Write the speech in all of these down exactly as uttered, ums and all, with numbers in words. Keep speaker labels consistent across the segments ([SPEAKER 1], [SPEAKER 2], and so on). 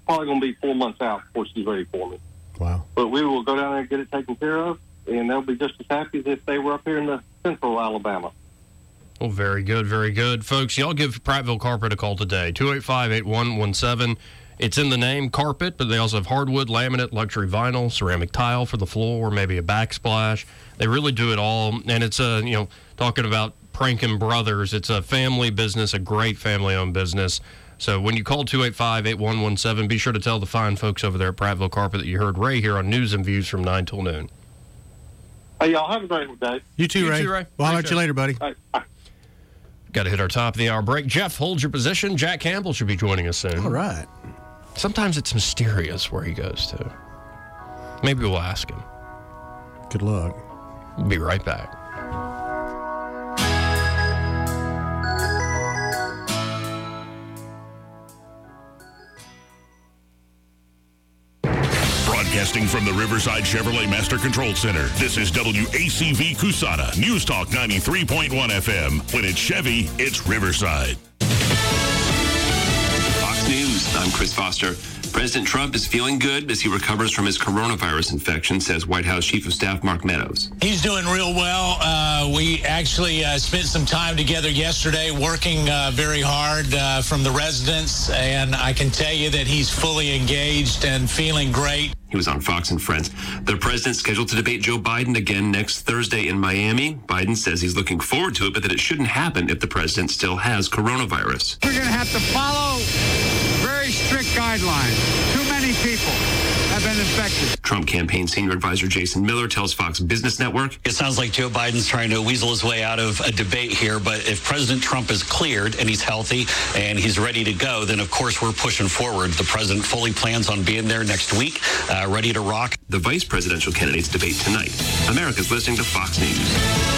[SPEAKER 1] probably going to be four months out before she's ready for me.
[SPEAKER 2] Wow.
[SPEAKER 1] But we will go down there and get it taken care of, and they'll be just as happy as if they were up here in the central Alabama.
[SPEAKER 3] Well, very good, very good. Folks, y'all give Prattville Carpet a call today, two eight five, eight one one seven. It's in the name, carpet, but they also have hardwood, laminate, luxury vinyl, ceramic tile for the floor, maybe a backsplash. They really do it all, and it's, a, you know, talking about Prankin Brothers, it's a family business, a great family-owned business. So when you call two eight five, eight one one seven, be sure to tell the fine folks over there at Prattville Carpet that you heard Ray here on News and Views from nine till noon.
[SPEAKER 1] Hey, y'all, have a great day.
[SPEAKER 2] You too,
[SPEAKER 3] You
[SPEAKER 2] Ray.
[SPEAKER 3] too, Ray.
[SPEAKER 2] Well, I'll
[SPEAKER 3] Appreciate
[SPEAKER 2] let you later, buddy.
[SPEAKER 1] All right, bye.
[SPEAKER 3] Got to hit our top of the hour break. Jeff, hold your position. Jack Campbell should be joining us soon.
[SPEAKER 2] All right.
[SPEAKER 3] Sometimes it's mysterious where he goes to. Maybe we'll ask him.
[SPEAKER 2] Good luck.
[SPEAKER 3] We'll be right back.
[SPEAKER 4] Broadcasting from the Riverside Chevrolet Master Control Center, this is W A C V Cusana, News Talk ninety-three point one F M. When it's Chevy, it's Riverside.
[SPEAKER 5] Fox News, I'm Chris Foster. President Trump is feeling good as he recovers from his coronavirus infection, says White House Chief of Staff Mark Meadows.
[SPEAKER 6] He's doing real well. Uh, we actually uh, spent some time together yesterday working uh, very hard uh, from the residence, and I can tell you that he's fully engaged and feeling great.
[SPEAKER 5] He was on Fox and Friends. The president's scheduled to debate Joe Biden again next Thursday in Miami. Biden says he's looking forward to it, but that it shouldn't happen if the president still has coronavirus.
[SPEAKER 7] We're going to have to follow very strict guidelines. Too many people have been infected.
[SPEAKER 5] Trump campaign senior advisor Jason Miller tells Fox Business Network.
[SPEAKER 8] It sounds like Joe Biden's trying to weasel his way out of a debate here, but if President Trump is cleared and he's healthy and he's ready to go, then of course we're pushing forward. The president fully plans on being there next week, uh, ready to rock.
[SPEAKER 5] The vice presidential candidates debate tonight. America's listening to Fox News.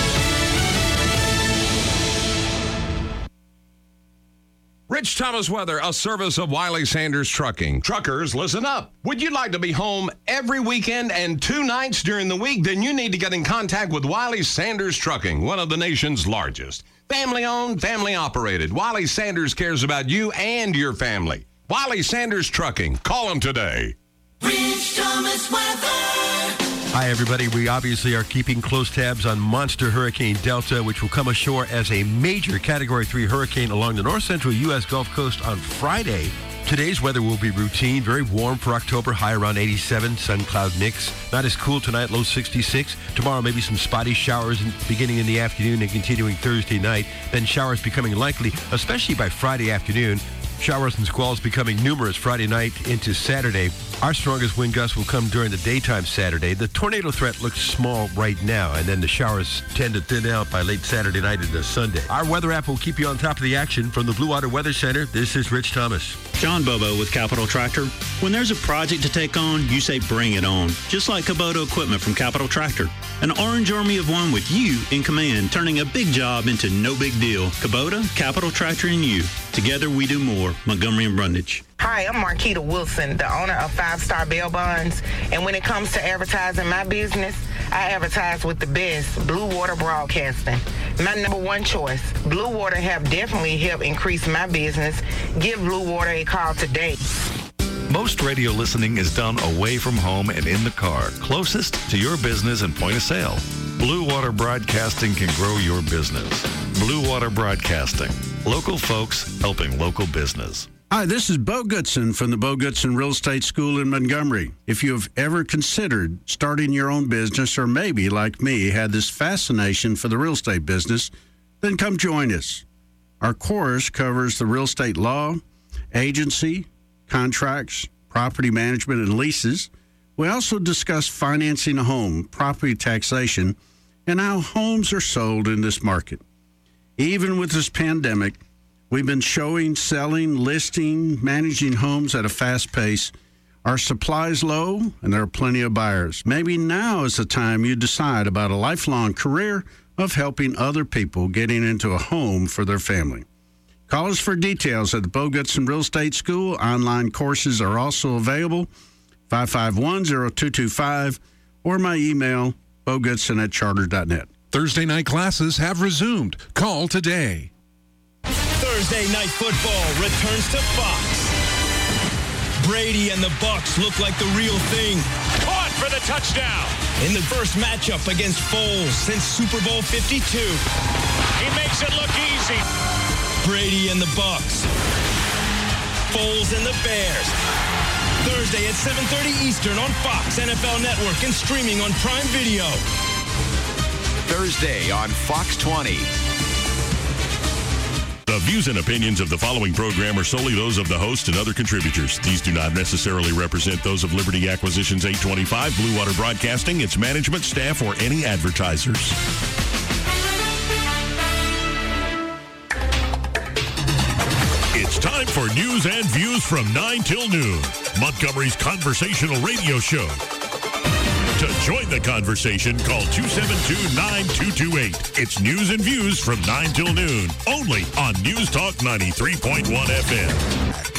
[SPEAKER 9] Rich Thomas weather, a service of Wiley Sanders Trucking. Truckers, listen up. Would you like to be home every weekend and two nights during the week? Then you need to get in contact with Wiley Sanders Trucking, one of the nation's largest. Family-owned, family-operated. Wiley Sanders cares about you and your family. Wiley Sanders Trucking. Call them today.
[SPEAKER 10] Rich Thomas weather.
[SPEAKER 11] Hi, everybody. We obviously are keeping close tabs on Monster Hurricane Delta, which will come ashore as a major Category three hurricane along the north-central U S Gulf Coast on Friday. Today's weather will be routine, very warm for October, high around eighty-seven, sun cloud mix. Not as cool tonight, low sixty-six. Tomorrow, maybe some spotty showers in, beginning in the afternoon and continuing Thursday night. Then showers becoming likely, especially by Friday afternoon. Showers and squalls becoming numerous Friday night into Saturday. Our strongest wind gusts will come during the daytime Saturday. The tornado threat looks small right now, and then the showers tend to thin out by late Saturday night into Sunday. Our weather app will keep you on top of the action. From the Blue Water Weather Center, this is Rich Thomas.
[SPEAKER 12] John Bobo with Capital Tractor. When there's a project to take on, you say bring it on. Just like Kubota equipment from Capital Tractor. An orange army of one with you in command, turning a big job into no big deal. Kubota, Capital Tractor, and you. Together we do more. Montgomery and Brundage.
[SPEAKER 13] Hi, I'm Marquita Wilson, the owner of Five Star Bail Bonds. And when it comes to advertising my business, I advertise with the best, Blue Water Broadcasting. My number one choice. Blue Water have definitely helped increase my business. Give Blue Water a call today.
[SPEAKER 14] Most radio listening is done away from home and in the car, closest to your business and point of sale. Blue Water Broadcasting can grow your business. Blue Water Broadcasting. Local folks helping local business.
[SPEAKER 15] Hi, this is Bo Goodson from the Bo Goodson Real Estate School in Montgomery. If you have ever considered starting your own business or maybe, like me, had this fascination for the real estate business, then come join us. Our course covers the real estate law, agency, contracts, property management, and leases. We also discuss financing a home, property taxation, and how homes are sold in this market. Even with this pandemic, we've been showing, selling, listing, managing homes at a fast pace. Our supply is low, and there are plenty of buyers. Maybe now is the time you decide about a lifelong career of helping other people getting into a home for their family. Call us for details at the Bo Goodson Real Estate School. Online courses are also available, five five one, zero two two five, or my email, bogoodson at charter dot net.
[SPEAKER 16] Thursday night classes have resumed. Call today.
[SPEAKER 17] Thursday Night Football returns to Fox. Brady and the Bucs look like the real thing.
[SPEAKER 18] Caught for the touchdown.
[SPEAKER 17] In the first matchup against Foles since Super Bowl fifty-two.
[SPEAKER 18] He makes it look easy.
[SPEAKER 17] Brady and the Bucs. Foles and the Bears. Thursday at seven thirty Eastern on Fox, N F L Network, and streaming on Prime Video.
[SPEAKER 19] Thursday on Fox twenty.
[SPEAKER 4] The views and opinions of the following program are solely those of the host and other contributors. These do not necessarily represent those of Liberty Acquisitions eight twenty-five, Blue Water Broadcasting, its management, staff, or any advertisers. It's time for news and views from nine till noon, Montgomery's conversational radio show. To join the conversation, call two seven two, nine two two eight. It's news and views from nine till noon, only on News Talk ninety-three point one F M.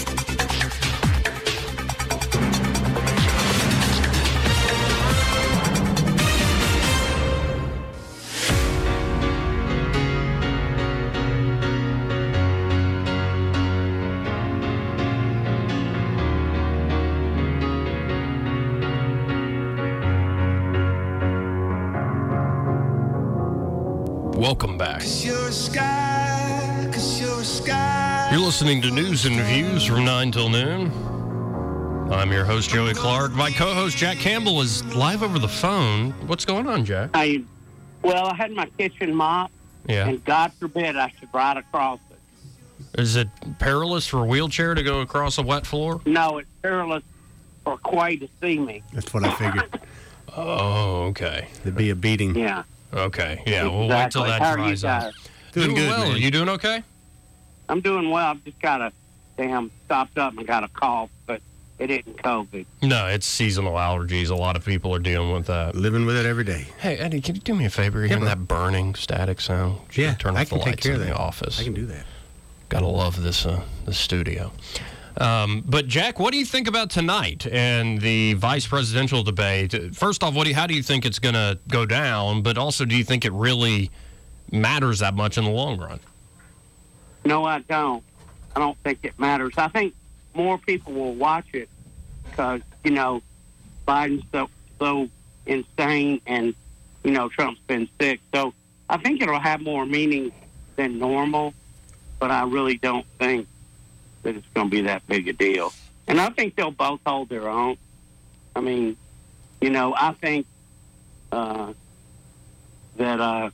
[SPEAKER 3] Welcome back.
[SPEAKER 10] You're, sky, you're,
[SPEAKER 3] you're listening to News and Views from nine till noon. I'm your host, Joey Clark. My co-host, Jack Campbell, is live over the phone. What's going on, Jack?
[SPEAKER 20] I, well, I had my kitchen mop,
[SPEAKER 3] yeah.
[SPEAKER 20] and God forbid I should ride across it.
[SPEAKER 3] Is it perilous for a wheelchair to go across a wet floor?
[SPEAKER 20] No, it's perilous for Quay to see me.
[SPEAKER 2] That's what I figured.
[SPEAKER 3] Oh, okay.
[SPEAKER 2] There'd be a beating.
[SPEAKER 20] Yeah.
[SPEAKER 3] Okay, yeah,
[SPEAKER 20] exactly.
[SPEAKER 3] We'll wait till that
[SPEAKER 20] How
[SPEAKER 3] dries
[SPEAKER 20] are you
[SPEAKER 3] up.
[SPEAKER 20] guys?
[SPEAKER 3] Doing,
[SPEAKER 2] Doing good,
[SPEAKER 3] well.
[SPEAKER 2] man.
[SPEAKER 3] Are you doing okay?
[SPEAKER 20] I'm doing well. I've just got a damn stopped up and got a cough, but it isn't COVID.
[SPEAKER 3] No, it's seasonal allergies. A lot of people are dealing with that.
[SPEAKER 2] Living with it every day.
[SPEAKER 3] Hey, Eddie, can you do me a favor? You're
[SPEAKER 2] Yeah,
[SPEAKER 3] hearing
[SPEAKER 2] bro.
[SPEAKER 3] that burning static sound? Should
[SPEAKER 2] Yeah,
[SPEAKER 3] we turn off
[SPEAKER 2] I
[SPEAKER 3] the
[SPEAKER 2] can take
[SPEAKER 3] lights
[SPEAKER 2] care
[SPEAKER 3] in
[SPEAKER 2] of
[SPEAKER 3] the
[SPEAKER 2] that.
[SPEAKER 3] office.
[SPEAKER 2] I can do that.
[SPEAKER 3] Gotta love this uh, this studio. Um, but Jack, what do you think about tonight and the vice presidential debate? First off, what do you, how do you think it's going to go down? But also, do you think it really matters that much in the long run?
[SPEAKER 20] No, I don't. I don't think it matters. I think more people will watch it because, you know, Biden's so, so insane and, you know, Trump's been sick. So I think it'll have more meaning than normal, but I really don't think that it's going to be that big a deal. And I think they'll both hold their own. I mean, you know, I think uh, that, uh,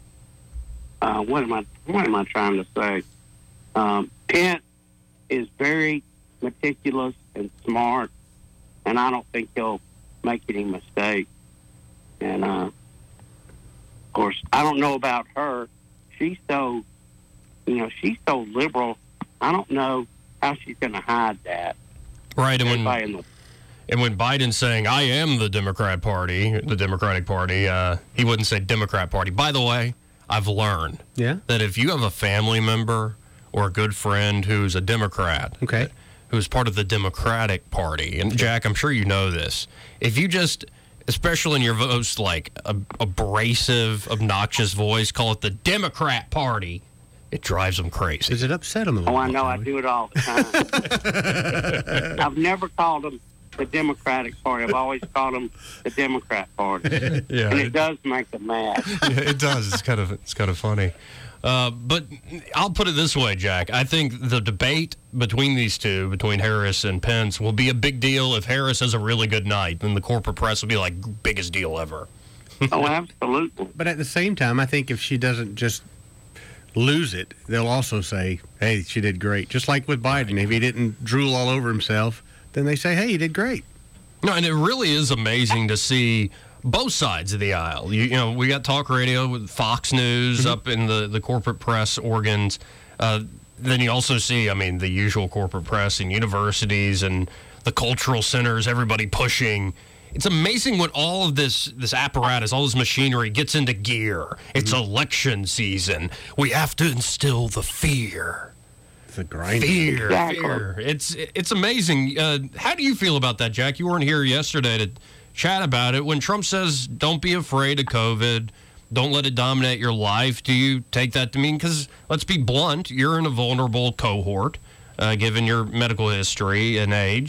[SPEAKER 20] uh, what am I, what am I trying to say? Um, Pence is very meticulous and smart, and I don't think he'll make any mistakes. And, uh, of course, I don't know about her. She's so, you know, she's so liberal. I don't know how she's going to hide that.
[SPEAKER 3] Right, and
[SPEAKER 20] Everybody in
[SPEAKER 3] when,
[SPEAKER 20] the-
[SPEAKER 3] and when Biden's saying, I am the Democrat Party, the Democratic Party, uh, he wouldn't say Democrat Party. By the way, I've learned
[SPEAKER 2] Yeah.
[SPEAKER 3] that if you have a family member or a good friend who's a Democrat,
[SPEAKER 2] Okay.
[SPEAKER 3] who's part of the Democratic Party, and Jack, I'm sure you know this, if you just, especially in your most like ab- abrasive, obnoxious voice, call it the Democrat Party, it drives them crazy.
[SPEAKER 2] Does it upset them a little
[SPEAKER 20] Oh, I
[SPEAKER 2] bit,
[SPEAKER 20] know. I
[SPEAKER 2] Joey?
[SPEAKER 20] do it all the time. I've never called them the Democratic Party. I've always called them the Democrat Party.
[SPEAKER 3] Yeah,
[SPEAKER 20] and it,
[SPEAKER 3] it-
[SPEAKER 20] does make them mad.
[SPEAKER 3] Yeah, it does. It's kind of it's kind of funny. Uh, but I'll put it this way, Jack. I think the debate between these two, between Harris and Pence, will be a big deal if Harris has a really good night. Then the corporate press will be like, biggest deal ever.
[SPEAKER 20] Oh, absolutely.
[SPEAKER 2] But at the same time, I think if she doesn't just lose it, they'll also say, hey, she did great. Just like with Biden. If he didn't drool all over himself, then they say, hey, he did great.
[SPEAKER 3] No, and it really is amazing to see both sides of the aisle. You, you know, we got talk radio with Fox News
[SPEAKER 2] Mm-hmm.
[SPEAKER 3] up in the, the corporate press organs. Uh, then you also see, I mean, the usual corporate press and universities and the cultural centers, everybody pushing. It's amazing what all of this this apparatus, all this machinery gets into gear. It's
[SPEAKER 2] Mm-hmm.
[SPEAKER 3] election season. We have to instill the fear.
[SPEAKER 2] The grind.
[SPEAKER 3] Fear,
[SPEAKER 20] Exactly.
[SPEAKER 3] fear. It's it's amazing. Uh, how do you feel about that, Jack? You weren't here yesterday to chat about it. When Trump says, don't be afraid of COVID, don't let it dominate your life, do you take that to mean, because let's be blunt, you're in a vulnerable cohort, uh, given your medical history and age.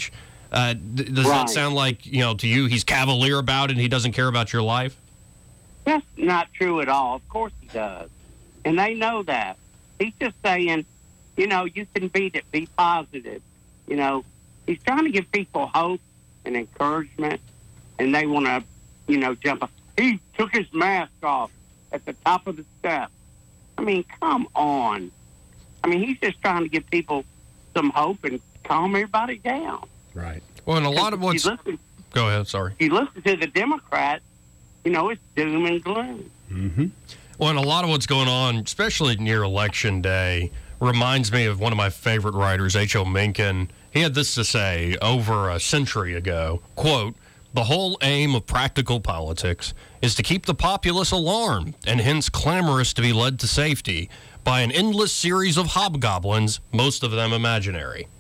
[SPEAKER 3] Uh, d- does
[SPEAKER 20] Right.
[SPEAKER 3] that sound like, you know, to you, he's cavalier about it and he doesn't care about your life?
[SPEAKER 20] That's not true at all. Of course he does. And they know that. He's just saying, you know, you can beat it. Be positive. You know, he's trying to give people hope and encouragement, and they want to, you know, jump up. He took his mask off at the top of the steps. I mean, come on. I mean, he's just trying to give people some hope and calm everybody down.
[SPEAKER 2] Right.
[SPEAKER 3] Well, and a lot of what's...
[SPEAKER 20] You listen,
[SPEAKER 3] Go ahead, sorry.
[SPEAKER 20] you listen to the Democrats, you know, it's doom and gloom.
[SPEAKER 2] Mm-hmm.
[SPEAKER 3] Well, and a lot of what's going on, especially near Election Day, reminds me of one of my favorite writers, H O. Mencken. He had this to say over a century ago, quote, "The whole aim of practical politics is to keep the populace alarmed and hence clamorous to be led to safety by an endless series of hobgoblins, most of them imaginary."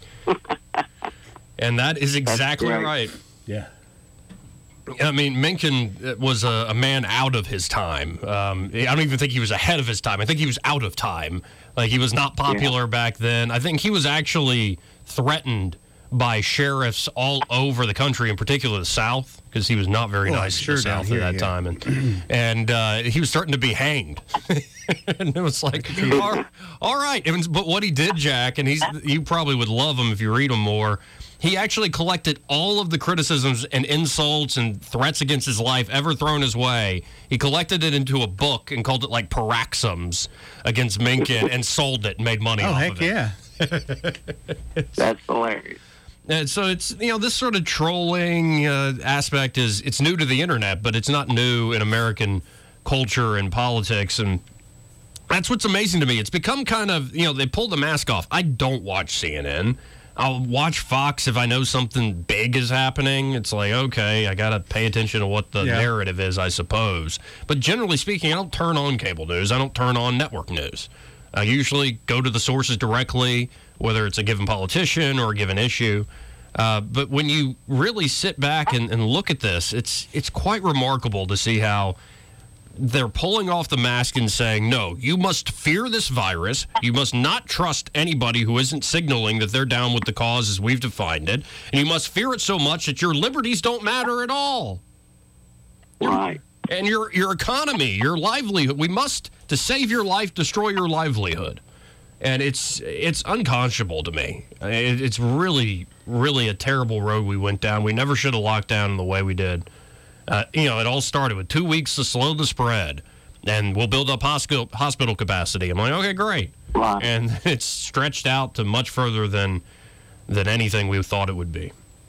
[SPEAKER 3] And that is exactly
[SPEAKER 2] right.
[SPEAKER 3] right.
[SPEAKER 2] Yeah.
[SPEAKER 3] I mean, Mencken was a, a man out of his time. Um, I don't even think he was ahead of his time. I think he was out of time. Like, he was not popular yeah. back then. I think he was actually threatened by sheriffs all over the country, in particular the South, because he was not very
[SPEAKER 2] well,
[SPEAKER 3] nice
[SPEAKER 2] sure
[SPEAKER 3] to the South
[SPEAKER 2] here,
[SPEAKER 3] at that
[SPEAKER 2] yeah.
[SPEAKER 3] time. And, and uh, he was starting to be hanged. And it was like, all, all right. It was, but what he did, Jack, and he's you probably would love him if you read him more, he actually collected all of the criticisms and insults and threats against his life ever thrown his way. He collected it into a book and called it like Paroxysms against Mencken and sold it and made money
[SPEAKER 2] oh,
[SPEAKER 3] off
[SPEAKER 2] heck
[SPEAKER 3] of it.
[SPEAKER 2] yeah.
[SPEAKER 20] That's hilarious.
[SPEAKER 3] And so it's, you know, this sort of trolling uh, aspect is, it's new to the internet, but it's not new in American culture and politics. And that's what's amazing to me. It's become kind of, you know, they pulled the mask off. I don't watch C N N. I'll watch Fox if I know something big is happening. It's like, okay, I got to pay attention to what the
[SPEAKER 2] Yeah.
[SPEAKER 3] narrative is, I suppose. But generally speaking, I don't turn on cable news. I don't turn on network news. I usually go to the sources directly, whether it's a given politician or a given issue. Uh, but when you really sit back and, and look at this, it's it's quite remarkable to see how they're pulling off the mask and saying, no, you must fear this virus. You must not trust anybody who isn't signaling that they're down with the cause as we've defined it. And you must fear it so much that your liberties don't matter at all.
[SPEAKER 20] Right.
[SPEAKER 3] And your your economy, your livelihood. We must, to save your life, destroy your livelihood. And it's it's unconscionable to me. It, it's really, really a terrible road we went down. We never should have locked down in the way we did. Uh, you know, it all started with two weeks to slow the spread, and we'll build up hospital hospital capacity. I'm like, okay, great.
[SPEAKER 20] Wow.
[SPEAKER 3] And it's stretched out to much further than than anything we thought it would be.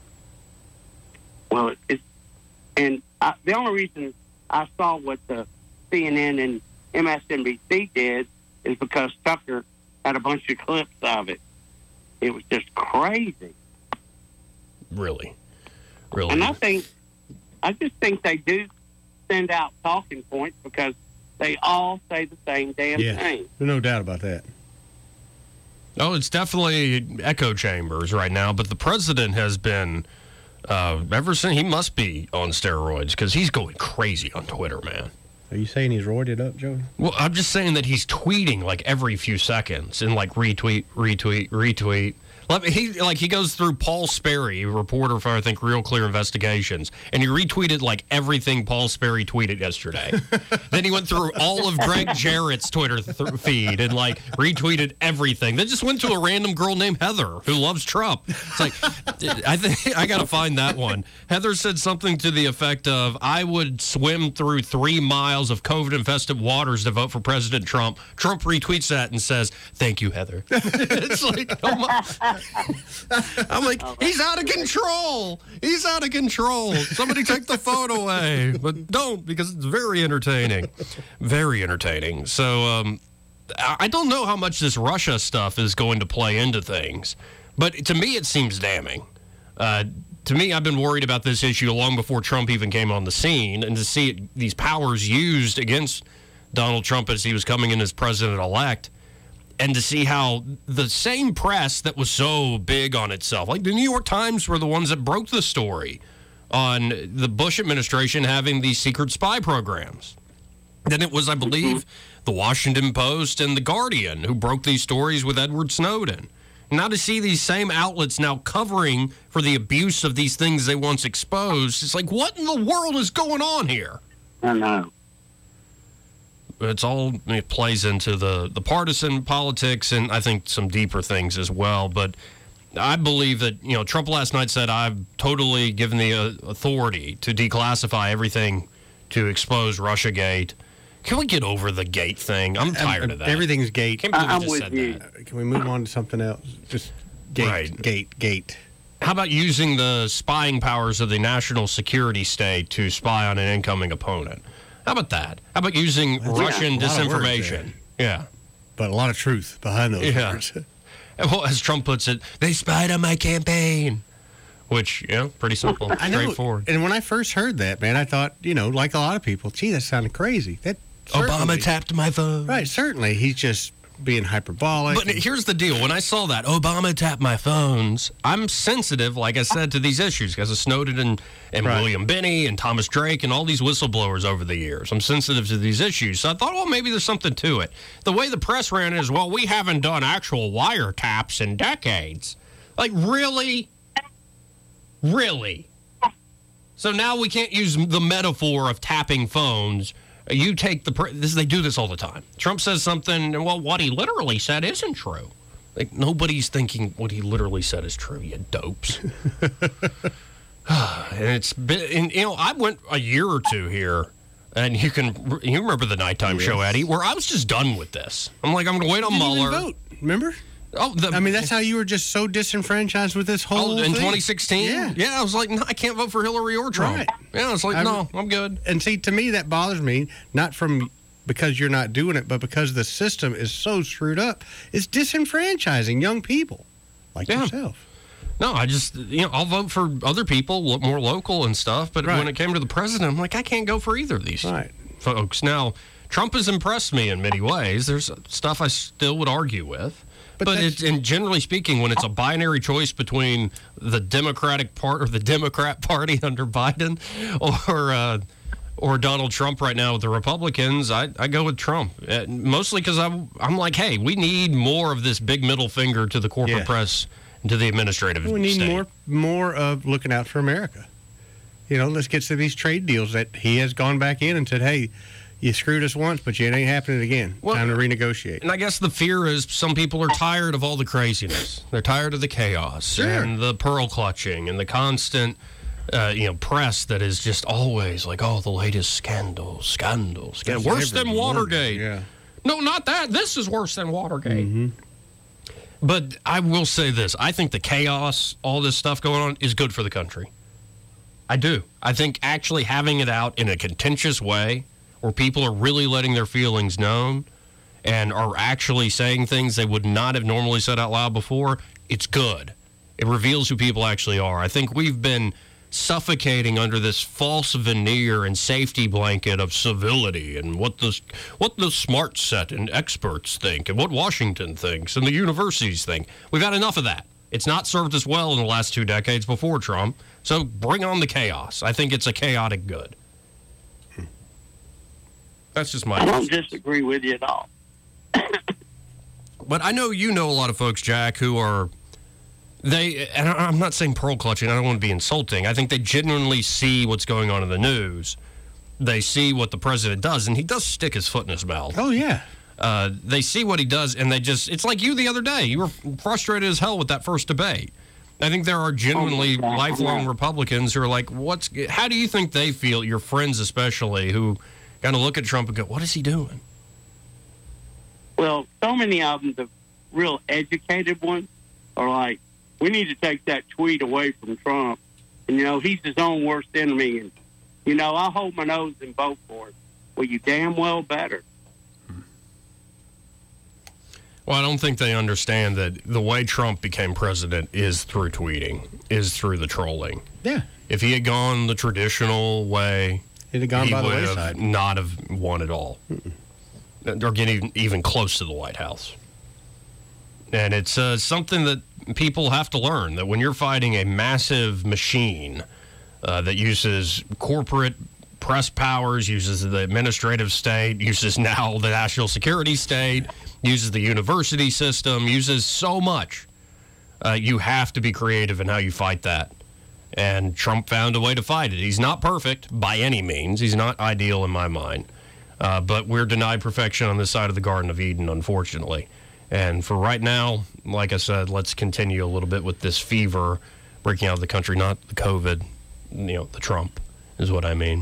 [SPEAKER 20] Well, it's, and I, the only reason I saw what the C N N and M S N B C did is because Tucker had a bunch of clips of it. It was just crazy.
[SPEAKER 3] Really, really.
[SPEAKER 20] And I think, I just think they do send out talking points because they all say the same damn
[SPEAKER 2] Yeah.
[SPEAKER 20] thing.
[SPEAKER 2] No doubt about that.
[SPEAKER 3] Oh, it's definitely echo chambers right now, but the president has been, uh, ever since, he must be on steroids because he's going crazy on Twitter, man.
[SPEAKER 2] Are you saying he's roided up, Joe?
[SPEAKER 3] Well, I'm just saying that he's tweeting like every few seconds and like retweet, retweet, retweet. Let me, he like he goes through Paul Sperry, a reporter for I think Real Clear Investigations, and he retweeted like everything Paul Sperry tweeted yesterday. Then he went through all of Greg Jarrett's Twitter th- feed and like retweeted everything. Then just went to a random girl named Heather who loves Trump. It's like I think I got to find that one. Heather said something to the effect of, "I would swim through three miles of COVID-infested waters to vote for President Trump." Trump retweets that and says, "Thank you, Heather." It's like, oh my. I'm like, he's out of control. He's out of control. Somebody take the phone away. But don't, because it's very entertaining. Very entertaining. So um, I don't know how much this Russia stuff is going to play into things. But to me, it seems damning. Uh, to me, I've been worried about this issue long before Trump even came on the scene. And to see it, these powers used against Donald Trump as he was coming in as president-elect, and to see how the same press that was so big on itself, like the New York Times were the ones that broke the story on the Bush administration having these secret spy programs. Then it was, I believe, the Washington Post and the Guardian who broke these stories with Edward Snowden. Now to see these same outlets now covering for the abuse of these things they once exposed, it's like, what in the world is going on here?
[SPEAKER 20] I know.
[SPEAKER 3] It's all, it plays into the, the partisan politics and I think some deeper things as well. But I believe that, you know, Trump last night said, I've totally given the uh, authority to declassify everything to expose Russiagate. Can we get over the gate thing? I'm tired
[SPEAKER 2] I'm,
[SPEAKER 3] of that.
[SPEAKER 2] Everything's gate.
[SPEAKER 3] Can't believe
[SPEAKER 20] I'm
[SPEAKER 3] we just
[SPEAKER 20] with
[SPEAKER 3] said
[SPEAKER 20] you.
[SPEAKER 3] that.
[SPEAKER 2] Can we move on to something else? Just gate,
[SPEAKER 3] Right.
[SPEAKER 2] gate, gate.
[SPEAKER 3] How about using the spying powers of the national security state to spy on an incoming opponent? How about that? How about using
[SPEAKER 2] That's
[SPEAKER 3] Russian
[SPEAKER 2] a lot of words
[SPEAKER 3] disinformation? Yeah.
[SPEAKER 2] But a lot of truth behind those
[SPEAKER 3] Yeah.
[SPEAKER 2] words.
[SPEAKER 3] Well, as Trump puts it, they spied on my campaign. Which, you know, pretty simple,
[SPEAKER 2] I know.
[SPEAKER 3] straightforward.
[SPEAKER 2] And when I first heard that, man, I thought, you know, like a lot of people, gee, that sounded crazy. That
[SPEAKER 3] Obama
[SPEAKER 2] certainly-
[SPEAKER 3] tapped my phone.
[SPEAKER 2] Right, certainly. He's just being hyperbolic.
[SPEAKER 3] But here's the deal. When I saw that, Obama tapped my phones, I'm sensitive, like I said, to these issues because of Snowden and, and
[SPEAKER 2] Right.
[SPEAKER 3] William Binney and Thomas Drake and all these whistleblowers over the years. I'm sensitive to these issues. So I thought, well, maybe there's something to it. The way the press ran it is, well, we haven't done actual wiretaps in decades. Like, really? Really? So now we can't use the metaphor of tapping phones. You take the pre- this. They do this all the time. Trump says something, and well, what he literally said isn't true. Like nobody's thinking what he literally said is true. You dopes. And it's been, and, you know, I went a year or two here, and you can you remember the nighttime show, Eddie, where I was just done with this. I'm like, I'm going to wait on
[SPEAKER 2] You didn't even
[SPEAKER 3] Mueller.
[SPEAKER 2] vote, remember?
[SPEAKER 3] Oh, the,
[SPEAKER 2] I mean, that's how you were just so disenfranchised with this whole
[SPEAKER 3] oh, in
[SPEAKER 2] thing.
[SPEAKER 3] twenty sixteen.
[SPEAKER 2] Yeah.
[SPEAKER 3] yeah, I was like, no, I can't vote for Hillary or Trump.
[SPEAKER 2] Right.
[SPEAKER 3] Yeah, it's like,
[SPEAKER 2] I-
[SPEAKER 3] no, I'm good.
[SPEAKER 2] And see, to me, that bothers me, not from because you're not doing it, but because the system is so screwed up. It's disenfranchising young people like
[SPEAKER 3] Yeah.
[SPEAKER 2] yourself.
[SPEAKER 3] No, I just, you know, I'll vote for other people, lo- more local and stuff. But
[SPEAKER 2] Right.
[SPEAKER 3] when it came to the president, I'm like, I can't go for either of these
[SPEAKER 2] Right.
[SPEAKER 3] folks. Now, Trump has impressed me in many ways. There's stuff I still would argue with. But,
[SPEAKER 2] But
[SPEAKER 3] it's, and generally speaking, when it's a binary choice between the Democratic part or the Democrat Party under Biden or uh, or Donald Trump right now with the Republicans, I, I go with Trump. Uh, mostly because I'm, I'm like, hey, we need more of this big middle finger to the corporate
[SPEAKER 2] Yeah.
[SPEAKER 3] press and to the administrative
[SPEAKER 2] We need
[SPEAKER 3] state.
[SPEAKER 2] more more of looking out for America. You know, let's get to these trade deals that he has gone back in and said, hey, you screwed us once, but it ain't happening again.
[SPEAKER 3] Well,
[SPEAKER 2] Time to renegotiate.
[SPEAKER 3] And I guess the fear is some people are tired of all the craziness. They're tired of the chaos
[SPEAKER 2] Sure.
[SPEAKER 3] and the pearl clutching and the constant, uh, you know, press that is just always like, oh, the latest scandal, scandal, scandal.
[SPEAKER 2] That's
[SPEAKER 3] Worse than
[SPEAKER 2] every morning,
[SPEAKER 3] Watergate.
[SPEAKER 2] yeah.
[SPEAKER 3] No, not that. This is worse than Watergate.
[SPEAKER 2] Mm-hmm.
[SPEAKER 3] But I will say this. I think the chaos, all this stuff going on, is good for the country. I do. I think actually having it out in a contentious way where people are really letting their feelings known and are actually saying things they would not have normally said out loud before, it's good. It reveals who people actually are. I think we've been suffocating under this false veneer and safety blanket of civility and what the what the smart set and experts think and what Washington thinks and the universities think. We've had enough of that. It's not served us well in the last two decades before Trump. So bring on the chaos. I think it's a chaotic good. That's just my
[SPEAKER 20] I don't disagree with you at all.
[SPEAKER 3] But I know you know a lot of folks, Jack, who are, they, and I- I'm not saying pearl clutching, I don't want to be insulting. I think they genuinely see what's going on in the news. They see what the president does, and he does stick his foot in his mouth.
[SPEAKER 2] Oh, yeah.
[SPEAKER 3] Uh, they see what he does, and they just, it's like you the other day. You were frustrated as hell with that first debate. I think there are genuinely
[SPEAKER 20] Oh,
[SPEAKER 3] lifelong Republicans who are like, what's, how do you think they feel, your friends especially, who kind of look at Trump and go, what is he doing?
[SPEAKER 20] Well, so many of them, the real educated ones, are like, we need to take that tweet away from Trump. And, you know, he's his own worst enemy. And, you know, I'll hold my nose and vote for it. Well, you damn well better.
[SPEAKER 3] Well, I don't think they understand that the way Trump became president is through tweeting, is through the trolling.
[SPEAKER 2] Yeah.
[SPEAKER 3] If he had gone the traditional way,
[SPEAKER 2] It'd have gone
[SPEAKER 3] he
[SPEAKER 2] by the
[SPEAKER 3] would
[SPEAKER 2] wayside.
[SPEAKER 3] have not have won at all. Or getting even close to the White House. And it's uh, something that people have to learn, that when you're fighting a massive machine uh, that uses corporate press powers, uses the administrative state, uses now the national security state, uses the university system, uses so much uh, you have to be creative in how you fight that. And Trump found a way to fight it. He's not perfect by any means. He's not ideal in my mind. Uh, but we're denied perfection on this side of the Garden of Eden, unfortunately. And for right now, like I said, let's continue a little bit with this fever breaking out of the country, not the COVID, you know, the Trump is what I mean.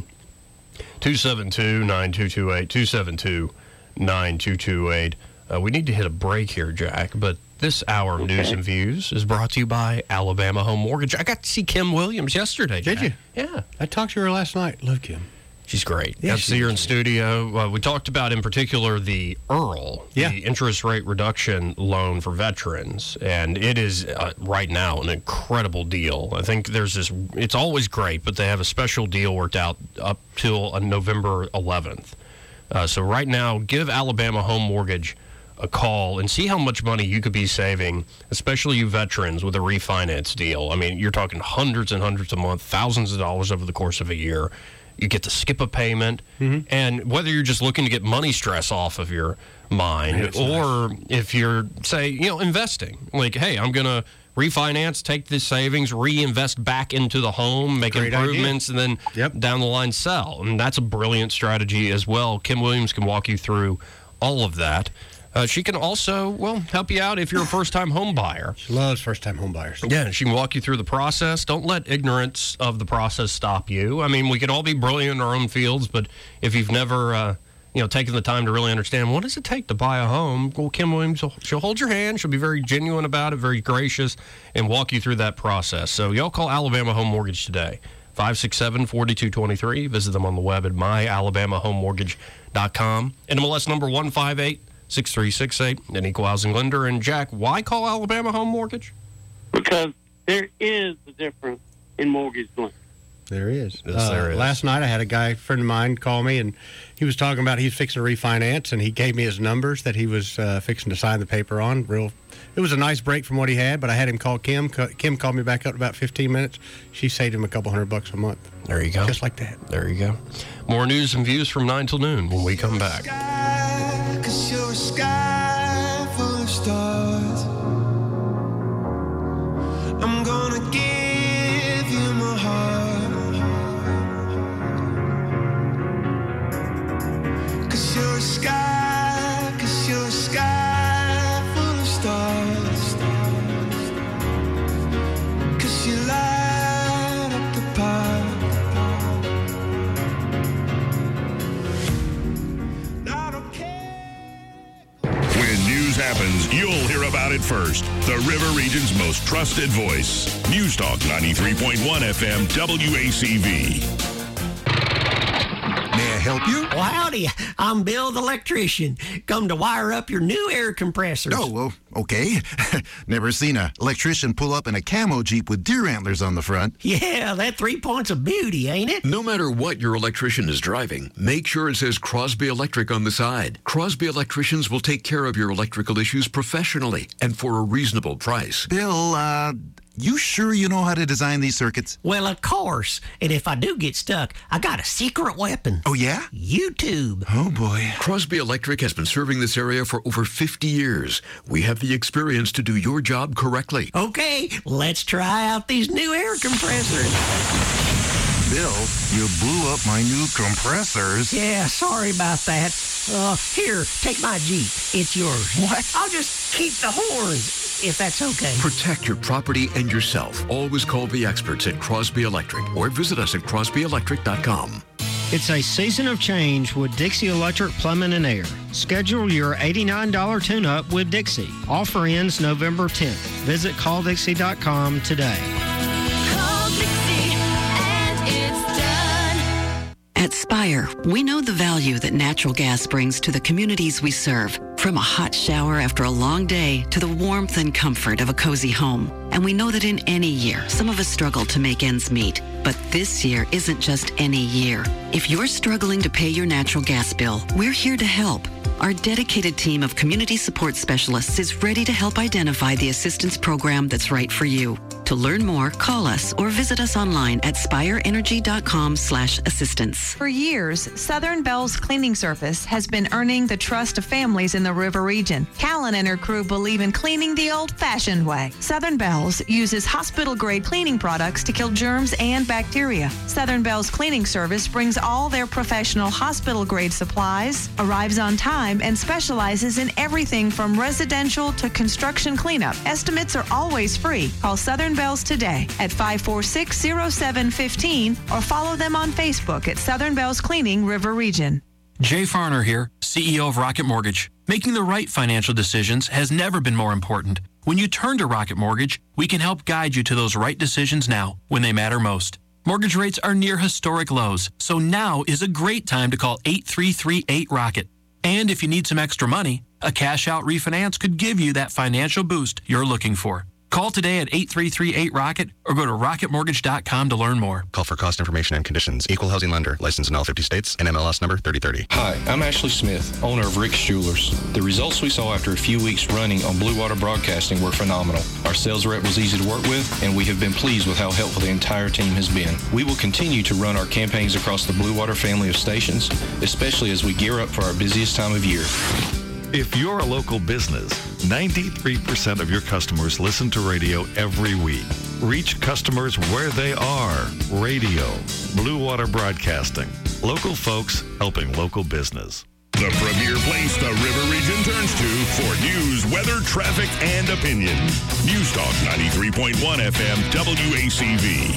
[SPEAKER 3] two seven two, nine two two eight, two seven two, nine two two eight. Uh, we need to hit a break here, Jack, but this hour of okay. News and Views is brought to you by Alabama Home Mortgage. I got to see Kim Williams yesterday, Jack.
[SPEAKER 2] Did you?
[SPEAKER 3] Yeah.
[SPEAKER 2] I talked to her last night. Love Kim.
[SPEAKER 3] She's great.
[SPEAKER 2] Yeah,
[SPEAKER 3] got to see her in studio. Uh, we talked about, in particular, the E R L,
[SPEAKER 2] yeah.
[SPEAKER 3] the interest rate reduction loan for veterans. And it is, uh, right now, an incredible deal. I think there's this, it's always great, but they have a special deal worked out up till uh, November eleventh. Uh, so right now, give Alabama Home Mortgage a call and see how much money you could be saving, especially you veterans, with a refinance deal. I mean, you're talking hundreds and hundreds a month, thousands of dollars over the course of a year. You get to skip a payment, mm-hmm. and whether you're just looking to get money stress off of your mind, or nice. If you're, say, you know, investing, like, hey, I'm going to refinance, take this savings, reinvest back into the home, make Great improvements, idea. And then yep. down the line sell. And that's a brilliant strategy as well. Kim Williams can walk you through all of that. Uh, she can also, well, help you out if you're a first-time home buyer.
[SPEAKER 2] She loves first-time home buyers.
[SPEAKER 3] Yeah, she can walk you through the process. Don't let ignorance of the process stop you. I mean, we can all be brilliant in our own fields, but if you've never, uh, you know, taken the time to really understand what does it take to buy a home, well, Kim Williams, she'll, she'll hold your hand. She'll be very genuine about it, very gracious, and walk you through that process. So y'all call Alabama Home Mortgage today, five six seven, four two two three. Visit them on the web at my alabama home mortgage dot com. N M L S number one five eight six three six eight, an equal housing lender. And Jack, why call Alabama Home Mortgage?
[SPEAKER 20] Because there is a difference in mortgage lending.
[SPEAKER 2] There is.
[SPEAKER 3] Yes,
[SPEAKER 2] uh,
[SPEAKER 3] there is.
[SPEAKER 2] Last night I had a guy, a friend of mine, call me, and he was talking about he's fixing to refinance, and he gave me his numbers that he was uh, fixing to sign the paper on. Real, it was a nice break from what he had, but I had him call Kim. Kim called me back up in about fifteen minutes. She saved him a couple hundred bucks a month.
[SPEAKER 3] There you go.
[SPEAKER 2] Just like that.
[SPEAKER 3] There you go. More news and views from nine till noon when we come back.
[SPEAKER 10] Sky, 'cause you're a sky full of stars. I'm gonna give you my heart. 'Cause you're a sky, 'cause you're a sky full of stars. 'Cause you light up the park.
[SPEAKER 4] When news happens, you'll hear about it first. The River Region's most trusted voice. News Talk ninety-three point one F M W A C V.
[SPEAKER 19] May I help you? Well, howdy. I'm Bill the electrician. Come to wire up your new air compressors.
[SPEAKER 21] Oh, well, okay. Never seen an electrician pull up in a camo Jeep with deer antlers on the front.
[SPEAKER 19] Yeah, that three points of beauty, ain't it?
[SPEAKER 22] No matter what your electrician is driving, make sure it says Crosby Electric on the side. Crosby Electricians will take care of your electrical issues professionally and for a reasonable price.
[SPEAKER 21] Bill, uh... you sure you know how to design these circuits?
[SPEAKER 19] Well, of course. And if I do get stuck, I got a secret weapon.
[SPEAKER 21] Oh, yeah?
[SPEAKER 19] YouTube.
[SPEAKER 21] Oh, boy.
[SPEAKER 22] Crosby Electric has been serving this area for over fifty years. We have the experience to do your job correctly.
[SPEAKER 19] Okay, let's try out these new air compressors.
[SPEAKER 21] Bill, you blew up my new compressors.
[SPEAKER 19] Yeah, sorry about that. Uh, here, take my Jeep. It's yours.
[SPEAKER 21] What?
[SPEAKER 19] I'll just keep the horns, if that's okay.
[SPEAKER 22] Protect your property and yourself. Always call the experts at Crosby Electric or visit us at crosby electric dot com.
[SPEAKER 23] It's a season of change with Dixie Electric Plumbing and Air. Schedule your eighty-nine dollars tune-up with Dixie. Offer ends November tenth. Visit call dixie dot com today.
[SPEAKER 24] Call Dixie and it's done. At Spire, we know the value that natural gas brings to the communities we serve. From a hot shower after a long day to the warmth and comfort of a cozy home. And we know that in any year, some of us struggle to make ends meet. But this year isn't just any year. If you're struggling to pay your natural gas bill, we're here to help. Our dedicated team of community support specialists is ready to help identify the assistance program that's right for you. To learn more, call us or visit us online at spireenergy.com slash assistance.
[SPEAKER 1] For years, Southern Bell's cleaning service has been earning the trust of families in the river region. Callan and her crew believe in cleaning the old-fashioned way. Southern Bell's uses hospital-grade cleaning products to kill germs and bacteria. Southern Bell's cleaning service brings all their professional hospital-grade supplies, arrives on time, and specializes in everything from residential to construction cleanup. Estimates are always free. Call Southern Bells today at five four six, zero seven one five or follow them on Facebook at Southern Bells Cleaning River Region.
[SPEAKER 6] Jay Farner here, C E O of Rocket Mortgage. Making the right financial decisions has never been more important. When you turn to Rocket Mortgage, we can help guide you to those right decisions now when they matter most. Mortgage rates are near historic lows, so now is a great time to call eight three three eight ROCKET. And if you need some extra money, a cash-out refinance could give you that financial boost you're looking for. Call today at eight three three eight ROCKET or go to rocket mortgage dot com to learn more.
[SPEAKER 7] Call for cost information and conditions. Equal housing lender. Licensed in all fifty states. N M L S number thirty thirty.
[SPEAKER 8] Hi, I'm Ashley Smith, owner of Rick's Jewelers. The results we saw after a few weeks running on Blue Water Broadcasting were phenomenal. Our sales rep was easy to work with, and we have been pleased with how helpful the entire team has been. We will continue to run our campaigns across the Blue Water family of stations, especially as we gear up for our busiest time of year.
[SPEAKER 14] If you're a local business, ninety-three percent of your customers listen to radio every week. Reach customers where they are. Radio. Blue Water Broadcasting. Local folks helping local business.
[SPEAKER 4] The premier place the River Region turns to for news, weather, traffic, and opinion. News Talk ninety-three point one F M W A C V.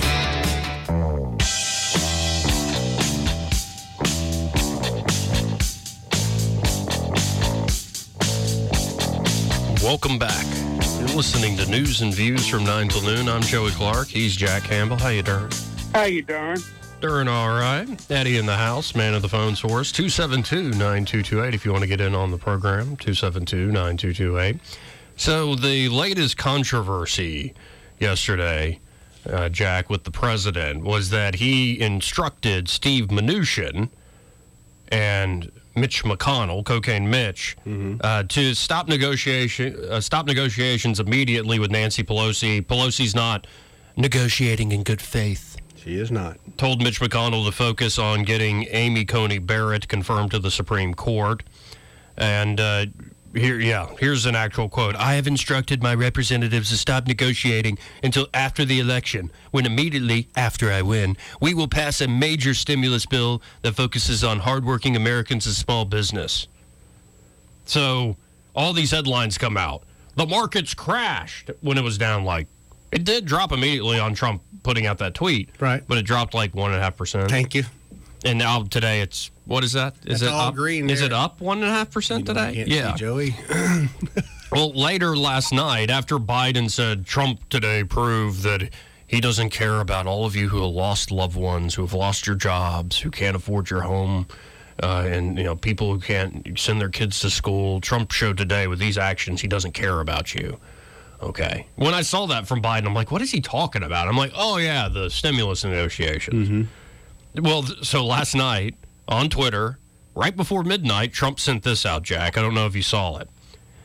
[SPEAKER 3] Welcome back. You're listening to News and Views from nine till noon. I'm Joey Clark. He's Jack Campbell. How you doing?
[SPEAKER 25] How you doing?
[SPEAKER 3] Doing all right. Eddie in the house, man of the phone source. two seven two, nine two two eight if you want to get in on the program. two seven two, nine two two eight. So the latest controversy yesterday, uh, Jack, with the president was that he instructed Steve Mnuchin and Mitch McConnell, Cocaine Mitch, mm-hmm. uh, to stop negotiation, uh, stop negotiations immediately with Nancy Pelosi. Pelosi's not negotiating in good faith.
[SPEAKER 2] She is not.
[SPEAKER 3] Told Mitch McConnell to focus on getting Amy Coney Barrett confirmed to the Supreme Court. And uh, here, yeah, here's an actual quote. I have instructed my representatives to stop negotiating until after the election, when immediately after I win, we will pass a major stimulus bill that focuses on hardworking Americans and small business. So all these headlines come out. The markets crashed when it was down like, it did drop immediately on Trump putting out that tweet.
[SPEAKER 2] Right.
[SPEAKER 3] But it dropped like one and a half percent.
[SPEAKER 2] Thank you.
[SPEAKER 3] And now today it's, what is that? Is
[SPEAKER 2] That's
[SPEAKER 3] it
[SPEAKER 2] all
[SPEAKER 3] up?
[SPEAKER 2] green
[SPEAKER 3] Is
[SPEAKER 2] there.
[SPEAKER 3] it up one and a half percent today?
[SPEAKER 2] Yeah, Joey.
[SPEAKER 3] Well, later last night, after Biden said Trump today proved that he doesn't care about all of you who have lost loved ones, who have lost your jobs, who can't afford your home, uh, and you know people who can't send their kids to school. Trump showed today with these actions he doesn't care about you. Okay. When I saw that from Biden, I'm like, what is he talking about? I'm like, oh yeah, the stimulus negotiations. Mm-hmm. Well, th- so last night on Twitter, right before midnight, Trump sent this out, Jack. I don't know if you saw it.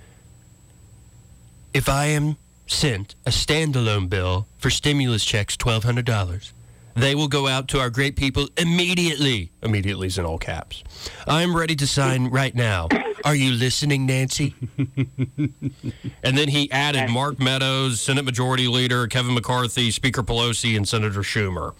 [SPEAKER 3] If I am sent a standalone bill for stimulus checks, twelve hundred dollars, they will go out to our great people immediately. Immediately is in all caps. I'm ready to sign right now. Are you listening, Nancy? And then he added Mark Meadows, Senate Majority Leader, Kevin McCarthy, Speaker Pelosi, and Senator Schumer.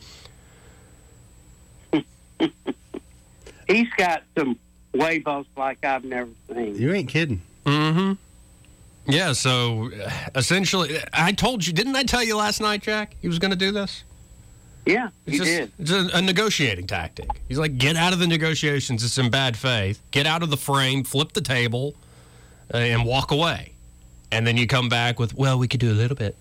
[SPEAKER 20] He's got some huevos like I've never seen.
[SPEAKER 2] You ain't kidding.
[SPEAKER 3] Mm-hmm. Yeah, so uh, essentially, I told you, didn't I tell you last night, Jack, he was going to do this?
[SPEAKER 20] Yeah,
[SPEAKER 3] it's
[SPEAKER 20] you
[SPEAKER 3] just,
[SPEAKER 20] did.
[SPEAKER 3] It's a, a negotiating tactic. He's like, get out of the negotiations. It's in bad faith. Get out of the frame, flip the table, uh, and walk away. And then you come back with, well, we could do a little bit.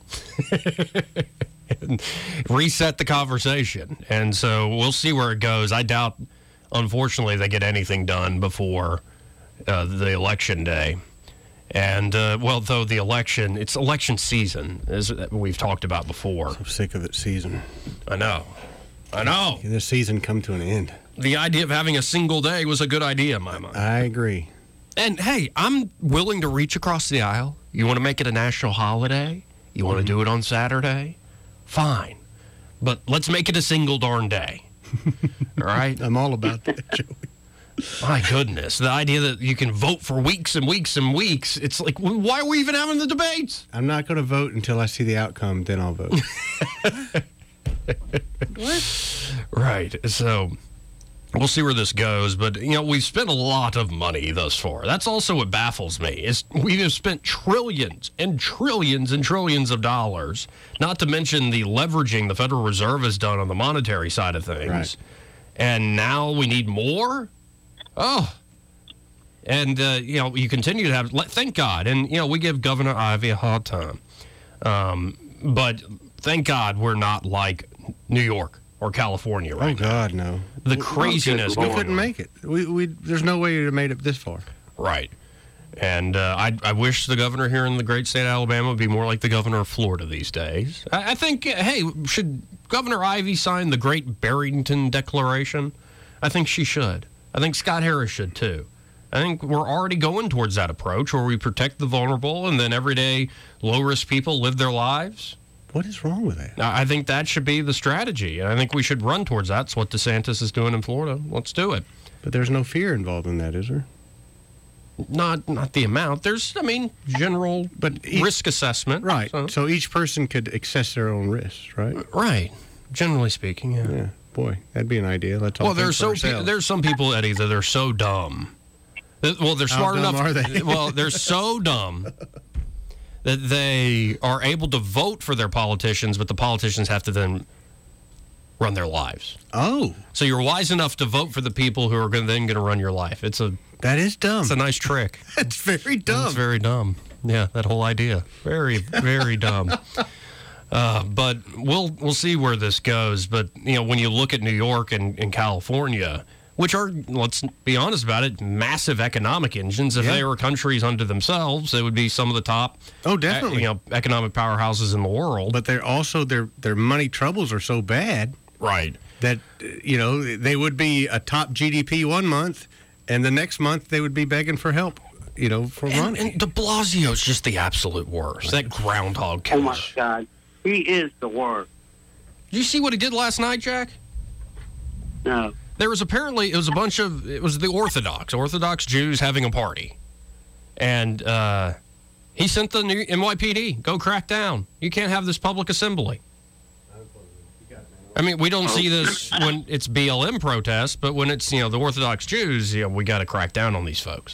[SPEAKER 3] And reset the conversation. And so we'll see where it goes. I doubt, unfortunately, they get anything done before uh, the election day. And, uh, well, though the election, it's election season, as we've talked about before.
[SPEAKER 2] I'm sick of it season.
[SPEAKER 3] I know. I know.
[SPEAKER 2] This season come to an end.
[SPEAKER 3] The idea of having a single day was a good idea in my mind.
[SPEAKER 2] I agree.
[SPEAKER 3] And, hey, I'm willing to reach across the aisle. You want to make it a national holiday? You want to mm-hmm. do it on Saturday? Fine. But let's make it a single darn day. All right?
[SPEAKER 2] I'm all about that, Joey.
[SPEAKER 3] My goodness. The idea that you can vote for weeks and weeks and weeks. It's like, why are we even having the debates?
[SPEAKER 2] I'm not going to vote until I see the outcome. Then I'll vote.
[SPEAKER 3] What? Right. So we'll see where this goes. But, you know, we've spent a lot of money thus far. That's also what baffles me. Is we have spent trillions and trillions and trillions of dollars, not to mention the leveraging the Federal Reserve has done on the monetary side of things.
[SPEAKER 2] Right.
[SPEAKER 3] And now we need more? Oh. And, uh, you know, you continue to have, thank God. And, you know, we give Governor Ivey a hard time. Um, but thank God we're not like New York or California right
[SPEAKER 2] now. Oh, God, no.
[SPEAKER 3] The craziness
[SPEAKER 2] We
[SPEAKER 3] going
[SPEAKER 2] couldn't
[SPEAKER 3] on.
[SPEAKER 2] make it. We, we, there's no way you'd have made it this far.
[SPEAKER 3] Right. And uh, I, I wish the governor here in the great state of Alabama would be more like the governor of Florida these days. I, I think, uh, hey, should Governor Ivey sign the Great Barrington Declaration? I think she should. I think Scott Harris should, too. I think we're already going towards that approach where we protect the vulnerable and then everyday low-risk people live their lives.
[SPEAKER 2] What is wrong with that?
[SPEAKER 3] I think that should be the strategy. And I think we should run towards that. That's what DeSantis is doing in Florida. Let's do it.
[SPEAKER 2] But there's no fear involved in that, is there?
[SPEAKER 3] Not not the amount. There's, I mean, general
[SPEAKER 2] but each,
[SPEAKER 3] risk assessment.
[SPEAKER 2] Right.
[SPEAKER 3] So.
[SPEAKER 2] so each person could assess their own risks, right?
[SPEAKER 3] Right. Generally speaking, yeah.
[SPEAKER 2] Yeah. Boy, that'd be an idea. Let's all
[SPEAKER 3] well,
[SPEAKER 2] think
[SPEAKER 3] there's
[SPEAKER 2] for
[SPEAKER 3] so pe-
[SPEAKER 2] ourselves.
[SPEAKER 3] there's some people, Eddie, that are so dumb. That, well, they're
[SPEAKER 2] How
[SPEAKER 3] smart
[SPEAKER 2] dumb
[SPEAKER 3] enough.
[SPEAKER 2] are they?
[SPEAKER 3] Well, they're so dumb that they are able to vote for their politicians, but the politicians have to then run their lives.
[SPEAKER 2] Oh.
[SPEAKER 3] So you're wise enough to vote for the people who are gonna, then going to run your life. It's a
[SPEAKER 2] That is dumb.
[SPEAKER 3] It's a nice trick.
[SPEAKER 2] That's very dumb.
[SPEAKER 3] It's very dumb. Yeah, that whole idea. Very, very dumb. Uh, but we'll we'll see where this goes. But, you know, when you look at New York and, and California, which are, let's be honest about it, massive economic engines. If
[SPEAKER 2] Yeah.
[SPEAKER 3] they were countries unto themselves, they would be some of the top
[SPEAKER 2] Oh, definitely.
[SPEAKER 3] e- you know, economic powerhouses in the world.
[SPEAKER 2] But they're also, their their money troubles are so bad.
[SPEAKER 3] Right.
[SPEAKER 2] That, uh, you know, they would be a top G D P one month, and the next month they would be begging for help, you know, for
[SPEAKER 3] And,
[SPEAKER 2] money.
[SPEAKER 3] and de Blasio's just the absolute worst. That groundhog
[SPEAKER 20] Oh, my
[SPEAKER 3] killer.
[SPEAKER 20] God. He is the worst.
[SPEAKER 3] Did you see what he did last night, Jack?
[SPEAKER 20] No.
[SPEAKER 3] There was apparently, it was a bunch of, it was the Orthodox, Orthodox Jews having a party. And uh, he sent the new N Y P D, go crack down. You can't have this public assembly. I mean, we don't see this when it's B L M protests, but when it's, you know, the Orthodox Jews, you know, we got to crack down on these folks.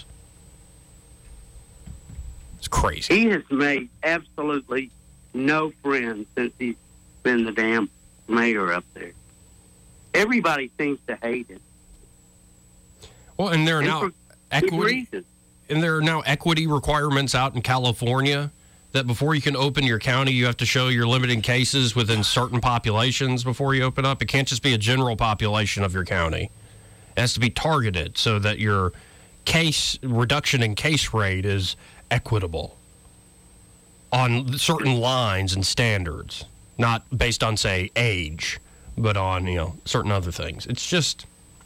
[SPEAKER 3] It's crazy.
[SPEAKER 20] He has made absolutely no friends since he's been the damn mayor up there. Everybody seems to hate him.
[SPEAKER 3] Well, and there are
[SPEAKER 20] And
[SPEAKER 3] now
[SPEAKER 20] for good
[SPEAKER 3] equity,
[SPEAKER 20] reason.
[SPEAKER 3] and there are now equity requirements out in California that before you can open your county, you have to show you're limiting cases within certain populations before you open up. It can't just be a general population of your county. It has to be targeted so that your case reduction in case rate is equitable on certain lines and standards, not based on, say, age, but on, you know, certain other things. It's just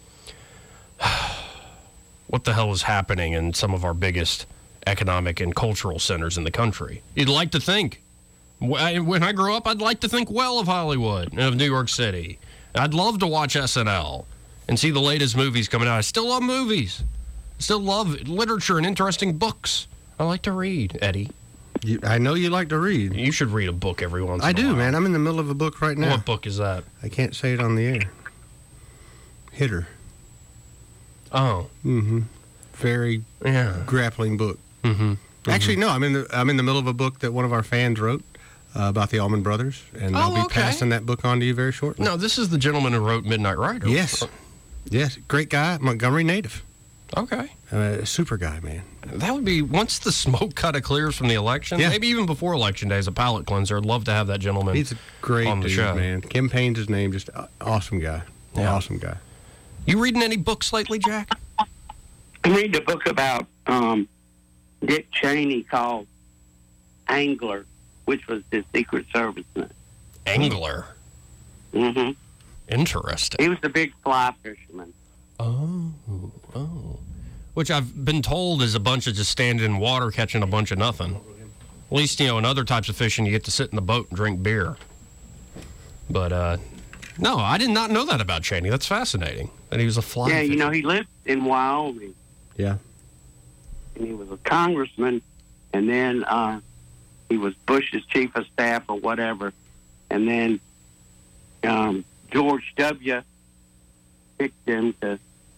[SPEAKER 3] what the hell is happening in some of our biggest economic and cultural centers in the country. You'd like to think, when I grow up, I'd like to think well of Hollywood and of New York City. I'd love to watch S N L and see the latest movies coming out. I still love movies. I still love literature and interesting books. I like to read, Eddie.
[SPEAKER 2] You, I know you like to read.
[SPEAKER 3] You should read a book every once in
[SPEAKER 2] I
[SPEAKER 3] a
[SPEAKER 2] do,
[SPEAKER 3] while.
[SPEAKER 2] man. I'm in the middle of a book right now.
[SPEAKER 3] What book is that?
[SPEAKER 2] I can't say it on the air. Hitter.
[SPEAKER 3] Oh.
[SPEAKER 2] Mm-hmm. Very
[SPEAKER 3] yeah.
[SPEAKER 2] grappling book.
[SPEAKER 3] Mm-hmm.
[SPEAKER 2] Actually, no. I'm in the I'm in the middle of a book that one of our fans wrote uh, about the Allman Brothers, and
[SPEAKER 3] Oh,
[SPEAKER 2] I'll be
[SPEAKER 3] okay.
[SPEAKER 2] passing that book on to you very shortly.
[SPEAKER 3] No, this is the gentleman who wrote Midnight Rider.
[SPEAKER 2] Yes. Yes. Great guy. Montgomery native.
[SPEAKER 3] Okay.
[SPEAKER 2] Uh, super guy, man.
[SPEAKER 3] That would be, once the smoke kind of clears from the election,
[SPEAKER 2] Yeah.
[SPEAKER 3] maybe even before election day as a palate cleanser, I'd love to have that gentleman
[SPEAKER 2] He's a great
[SPEAKER 3] on the
[SPEAKER 2] dude,
[SPEAKER 3] show.
[SPEAKER 2] man. Kim Payne's his name. Just uh, awesome guy.
[SPEAKER 3] Yeah.
[SPEAKER 2] Awesome guy.
[SPEAKER 3] You reading any books lately, Jack?
[SPEAKER 20] I read a book about um, Dick Cheney called Angler, which was his Secret Service name.
[SPEAKER 3] Angler?
[SPEAKER 20] Mm-hmm.
[SPEAKER 3] Interesting.
[SPEAKER 20] He was a big fly fisherman.
[SPEAKER 3] Oh, oh. Which I've been told is a bunch of just standing in water catching a bunch of nothing. At least, you know, in other types of fishing, you get to sit in the boat and drink beer. But, uh, no, I did not know that about Cheney. That's fascinating. That he was a fly
[SPEAKER 20] Yeah,
[SPEAKER 3] fisher.
[SPEAKER 20] you know, he lived in Wyoming,
[SPEAKER 2] Yeah.
[SPEAKER 20] and he was a congressman, and then uh, he was Bush's chief of staff or whatever, and then um, George W. picked him to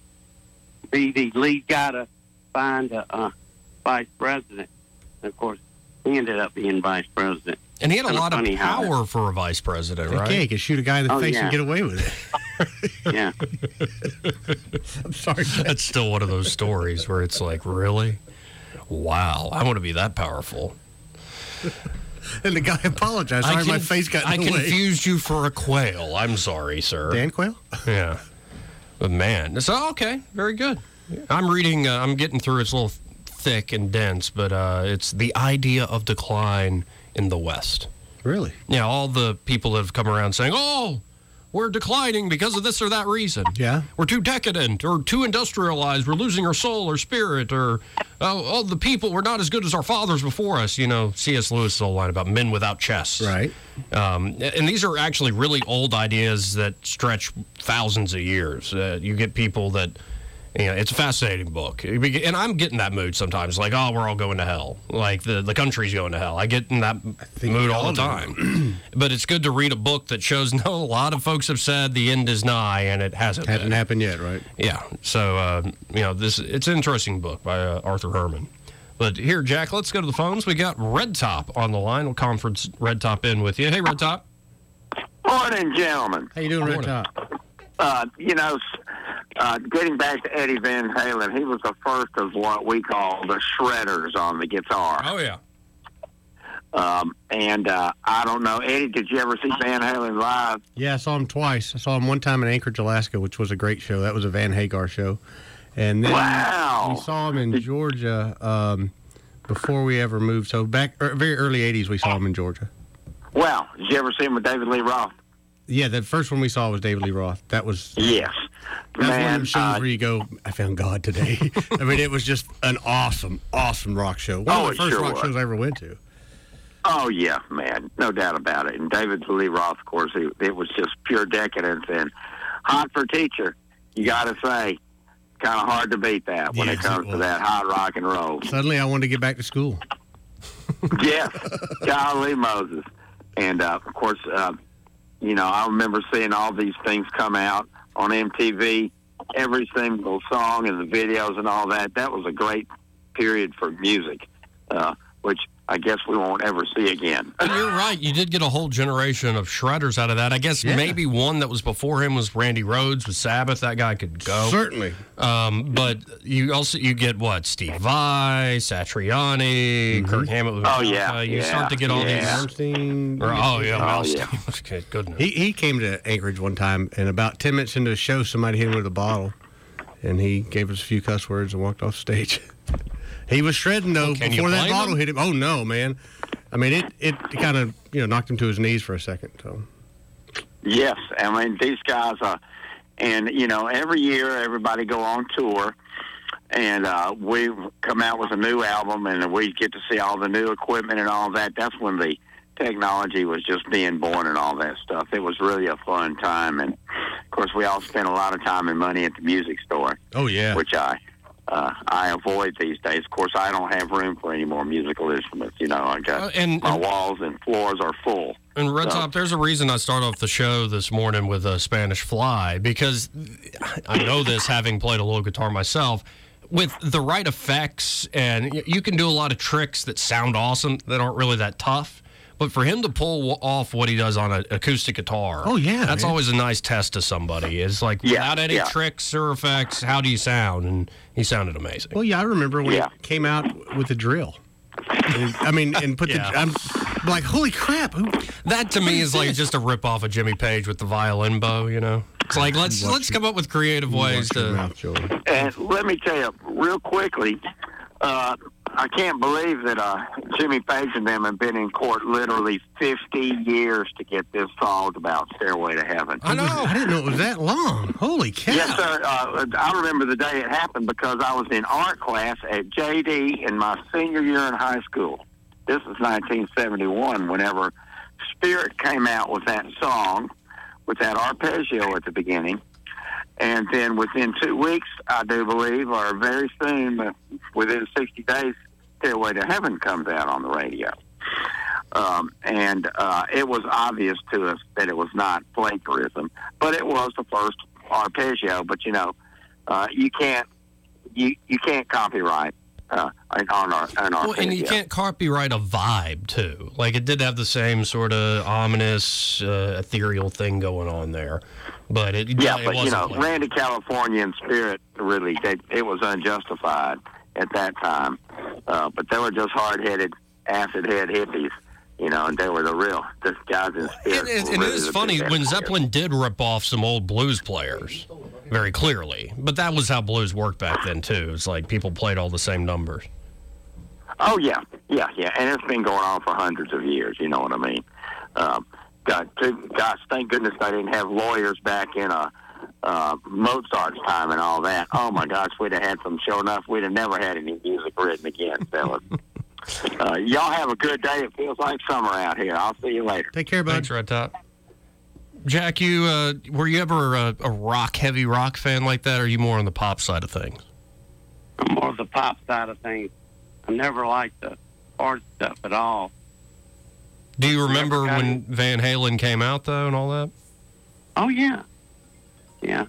[SPEAKER 20] be the lead guy to find a uh, vice president. And of course, he ended up being vice president.
[SPEAKER 3] And he had a
[SPEAKER 20] Kinda
[SPEAKER 3] lot of
[SPEAKER 20] funny how
[SPEAKER 3] power for a vice president,
[SPEAKER 2] Heck
[SPEAKER 3] right?
[SPEAKER 2] yeah, he could shoot a guy in the
[SPEAKER 20] Oh,
[SPEAKER 2] face
[SPEAKER 20] yeah.
[SPEAKER 2] and get away with it.
[SPEAKER 20] Yeah.
[SPEAKER 2] I'm sorry.
[SPEAKER 3] That's still one of those stories where it's like, really? Wow, I want to be that powerful.
[SPEAKER 2] And the guy apologized.
[SPEAKER 3] I
[SPEAKER 2] Sorry, my
[SPEAKER 3] conf-
[SPEAKER 2] face got
[SPEAKER 3] I
[SPEAKER 2] in the way.
[SPEAKER 3] confused you for a quail. I'm sorry, sir.
[SPEAKER 2] Dan Quayle?
[SPEAKER 3] Yeah. But man, so okay, very good. I'm reading, uh, I'm getting through, it's a little thick and dense, but uh, it's The Idea of Decline in the West.
[SPEAKER 2] Really?
[SPEAKER 3] Yeah, all the people that have come around saying, oh, we're declining because of this or that reason.
[SPEAKER 2] Yeah.
[SPEAKER 3] We're too decadent or too industrialized. We're losing our soul or spirit, or oh, oh, the people, we're not as good as our fathers before us. You know, C S Lewis' old line about men without chests.
[SPEAKER 2] Right.
[SPEAKER 3] Um, and these are actually really old ideas that stretch thousands of years. Uh, you get people that, you know, it's a fascinating book. And I'm getting that mood sometimes, like, oh, we're all going to hell. Like, the, the country's going to hell. I get in that mood all the time. But it's good to read a book that shows, no, a lot of folks have said the end is nigh, and it hasn't.
[SPEAKER 2] Hasn't
[SPEAKER 3] been.
[SPEAKER 2] happened yet, right?
[SPEAKER 3] Yeah. So, uh, you know, this it's an interesting book by uh, Arthur Herman. But here, Jack, let's go to the phones. We got Red Top on the line. We'll conference Red Top in with you. Hey, Red Top.
[SPEAKER 5] Morning, gentlemen.
[SPEAKER 2] How you doing, Red
[SPEAKER 3] Morning.
[SPEAKER 2] Top?
[SPEAKER 5] Uh, you know, uh, getting back to Eddie Van Halen, he was the first of what we call the shredders on the guitar.
[SPEAKER 3] Oh, yeah.
[SPEAKER 5] Um, and uh, I don't know, Eddie, did you ever see Van Halen live?
[SPEAKER 2] Yeah, I saw him twice. I saw him one time in Anchorage, Alaska, which was a great show. That was a Van Hagar show. And then
[SPEAKER 5] Wow.
[SPEAKER 2] we saw him in Georgia um, before we ever moved. So back er, very early eighties, we saw him in Georgia.
[SPEAKER 5] Well, did you ever see him with David Lee Roth?
[SPEAKER 2] Yeah, the first one we saw was David Lee Roth. That was
[SPEAKER 5] Yes.
[SPEAKER 2] that's one of
[SPEAKER 5] Man,
[SPEAKER 2] them shows
[SPEAKER 5] uh,
[SPEAKER 2] where you go, I found God today. I mean, it was just an awesome, awesome rock show. One
[SPEAKER 5] Oh,
[SPEAKER 2] of
[SPEAKER 5] it
[SPEAKER 2] the first
[SPEAKER 5] sure
[SPEAKER 2] rock
[SPEAKER 5] was.
[SPEAKER 2] shows I ever went to.
[SPEAKER 5] Oh, yeah, man. No doubt about it. And David Lee Roth, of course, it, it was just pure decadence. And hot for teacher, you got to say, kind of hard to beat that when
[SPEAKER 2] Yes,
[SPEAKER 5] it comes
[SPEAKER 2] it
[SPEAKER 5] to
[SPEAKER 2] was.
[SPEAKER 5] that hot rock and roll.
[SPEAKER 2] Suddenly, I wanted to get back to school.
[SPEAKER 5] Yes, golly Moses. And, uh, of course, uh, you know, I remember seeing all these things come out on M T V, every single song and the videos and all that. That was a great period for music, uh, which I guess we won't ever see again.
[SPEAKER 3] And you're right. You did get a whole generation of shredders out of that. I guess
[SPEAKER 2] Yeah.
[SPEAKER 3] maybe one that was before him was Randy Rhoads with Sabbath. That guy could go.
[SPEAKER 2] Certainly.
[SPEAKER 3] Um, but you also you get what? Steve Vai, Satriani, Kirk Hammett. with
[SPEAKER 5] Oh, yeah.
[SPEAKER 3] Metallica. You
[SPEAKER 5] Yeah.
[SPEAKER 3] start to get all
[SPEAKER 5] Yeah.
[SPEAKER 3] these.
[SPEAKER 2] Armstein.
[SPEAKER 3] Or, oh yeah,
[SPEAKER 5] Oh,
[SPEAKER 3] Miles
[SPEAKER 5] yeah.
[SPEAKER 3] Davis. Okay, goodness.
[SPEAKER 2] He he came to Anchorage one time, and about ten minutes into the show, somebody hit him with a bottle, and he gave us a few cuss words and walked off stage. He was shredding though
[SPEAKER 3] Well, can you
[SPEAKER 2] before that
[SPEAKER 3] blame
[SPEAKER 2] bottle
[SPEAKER 3] him?
[SPEAKER 2] hit him. Oh no, man! I mean, it it kind of you know knocked him to his knees for a second. So
[SPEAKER 5] Yes, I mean, these guys, uh, and, you know, every year everybody go on tour, and uh, we come out with a new album, and we get to see all the new equipment and all that. That's when the technology was just being born and all that stuff. It was really a fun time, and, of course, we all spent a lot of time and money at the music store,
[SPEAKER 2] oh yeah,
[SPEAKER 5] which I... Uh, I avoid these days. Of course, I don't have room for any more musical instruments. You know, I got
[SPEAKER 3] Uh, and-
[SPEAKER 5] my
[SPEAKER 3] and-
[SPEAKER 5] walls and floors are full.
[SPEAKER 3] And Red
[SPEAKER 5] So-
[SPEAKER 3] Top, there's a reason I start off the show this morning with a Spanish Fly, because I know this, having played a little guitar myself. With the right effects, and y- you can do a lot of tricks that sound awesome that aren't really that tough. But for him to pull off what he does on an acoustic guitar,
[SPEAKER 2] Oh, yeah,
[SPEAKER 3] that's
[SPEAKER 2] man.
[SPEAKER 3] always a nice test to somebody. It's like,
[SPEAKER 5] Yeah,
[SPEAKER 3] without any
[SPEAKER 5] yeah.
[SPEAKER 3] tricks or effects, how do you sound? And he sounded amazing.
[SPEAKER 2] well yeah, I remember when
[SPEAKER 5] Yeah.
[SPEAKER 2] he came out with the drill. And, I mean, and put
[SPEAKER 3] Yeah.
[SPEAKER 2] the I'm like, holy crap! Who,
[SPEAKER 3] That to me is like just a rip off of Jimmy Page with the violin bow. You know, it's like let's
[SPEAKER 2] Watch
[SPEAKER 3] let's
[SPEAKER 2] your-
[SPEAKER 3] come up with creative ways
[SPEAKER 2] watch your
[SPEAKER 3] to.
[SPEAKER 2] mouth, Joey.
[SPEAKER 5] And let me tell you, real quickly, uh, I can't believe that uh, Jimmy Page and them have been in court literally fifty years to get this solved about Stairway to Heaven.
[SPEAKER 3] I know.
[SPEAKER 2] I didn't know it was that long. Holy cow!
[SPEAKER 5] Yes, sir. Uh, I remember the day it happened because I was in art class at J D in my senior year in high school. This was nineteen seventy-one, whenever Spirit came out with that song, with that arpeggio at the beginning. And then within two weeks, I do believe, or very soon, uh, within sixty days, Stairway to Heaven comes out on the radio. Um, and uh, it was obvious to us that it was not plagiarism, but it was the first arpeggio. But, you know, uh, you can't you, you can't copyright uh, an, on our, an arpeggio.
[SPEAKER 3] Well, and you can't copyright a vibe, too. Like, it did have the same sort of ominous, uh, ethereal thing going on there. But it,
[SPEAKER 5] yeah,
[SPEAKER 3] it
[SPEAKER 5] but,
[SPEAKER 3] wasn't
[SPEAKER 5] you know,
[SPEAKER 3] plagiarism.
[SPEAKER 5] Randy California and Spirit, really, they, it was unjustified at that time. Uh, but they were just hard-headed, acid-head hippies, you know, and they were the real, the guys in Spirit.
[SPEAKER 3] And, and,
[SPEAKER 5] were
[SPEAKER 3] and
[SPEAKER 5] really
[SPEAKER 3] it is
[SPEAKER 5] the
[SPEAKER 3] funny,
[SPEAKER 5] big
[SPEAKER 3] when
[SPEAKER 5] guys.
[SPEAKER 3] Zeppelin did rip off some old blues players, very clearly. But that was how blues worked back then, too. It's like people played all the same numbers.
[SPEAKER 5] Oh, yeah, yeah, yeah. And it's been going on for hundreds of years, you know what I mean? Um, God, to, gosh, thank goodness they didn't have lawyers back in a, uh, Mozart's time and all that. Oh, my gosh, we'd have had some, sure enough, we'd have never had any music written again, fellas. uh, y'all have a good day. It feels like summer out here. I'll see you later.
[SPEAKER 2] Take care, bud.
[SPEAKER 3] Thanks, Red Top. Jack, you uh, were you ever a, a rock, heavy rock fan like that, or are you more on the pop side of things?
[SPEAKER 20] I'm more of the pop side of things. I never liked the hard stuff at all.
[SPEAKER 3] Do you remember
[SPEAKER 20] got
[SPEAKER 3] when Van Halen came out, though, and all that?
[SPEAKER 20] Oh, yeah. Yeah.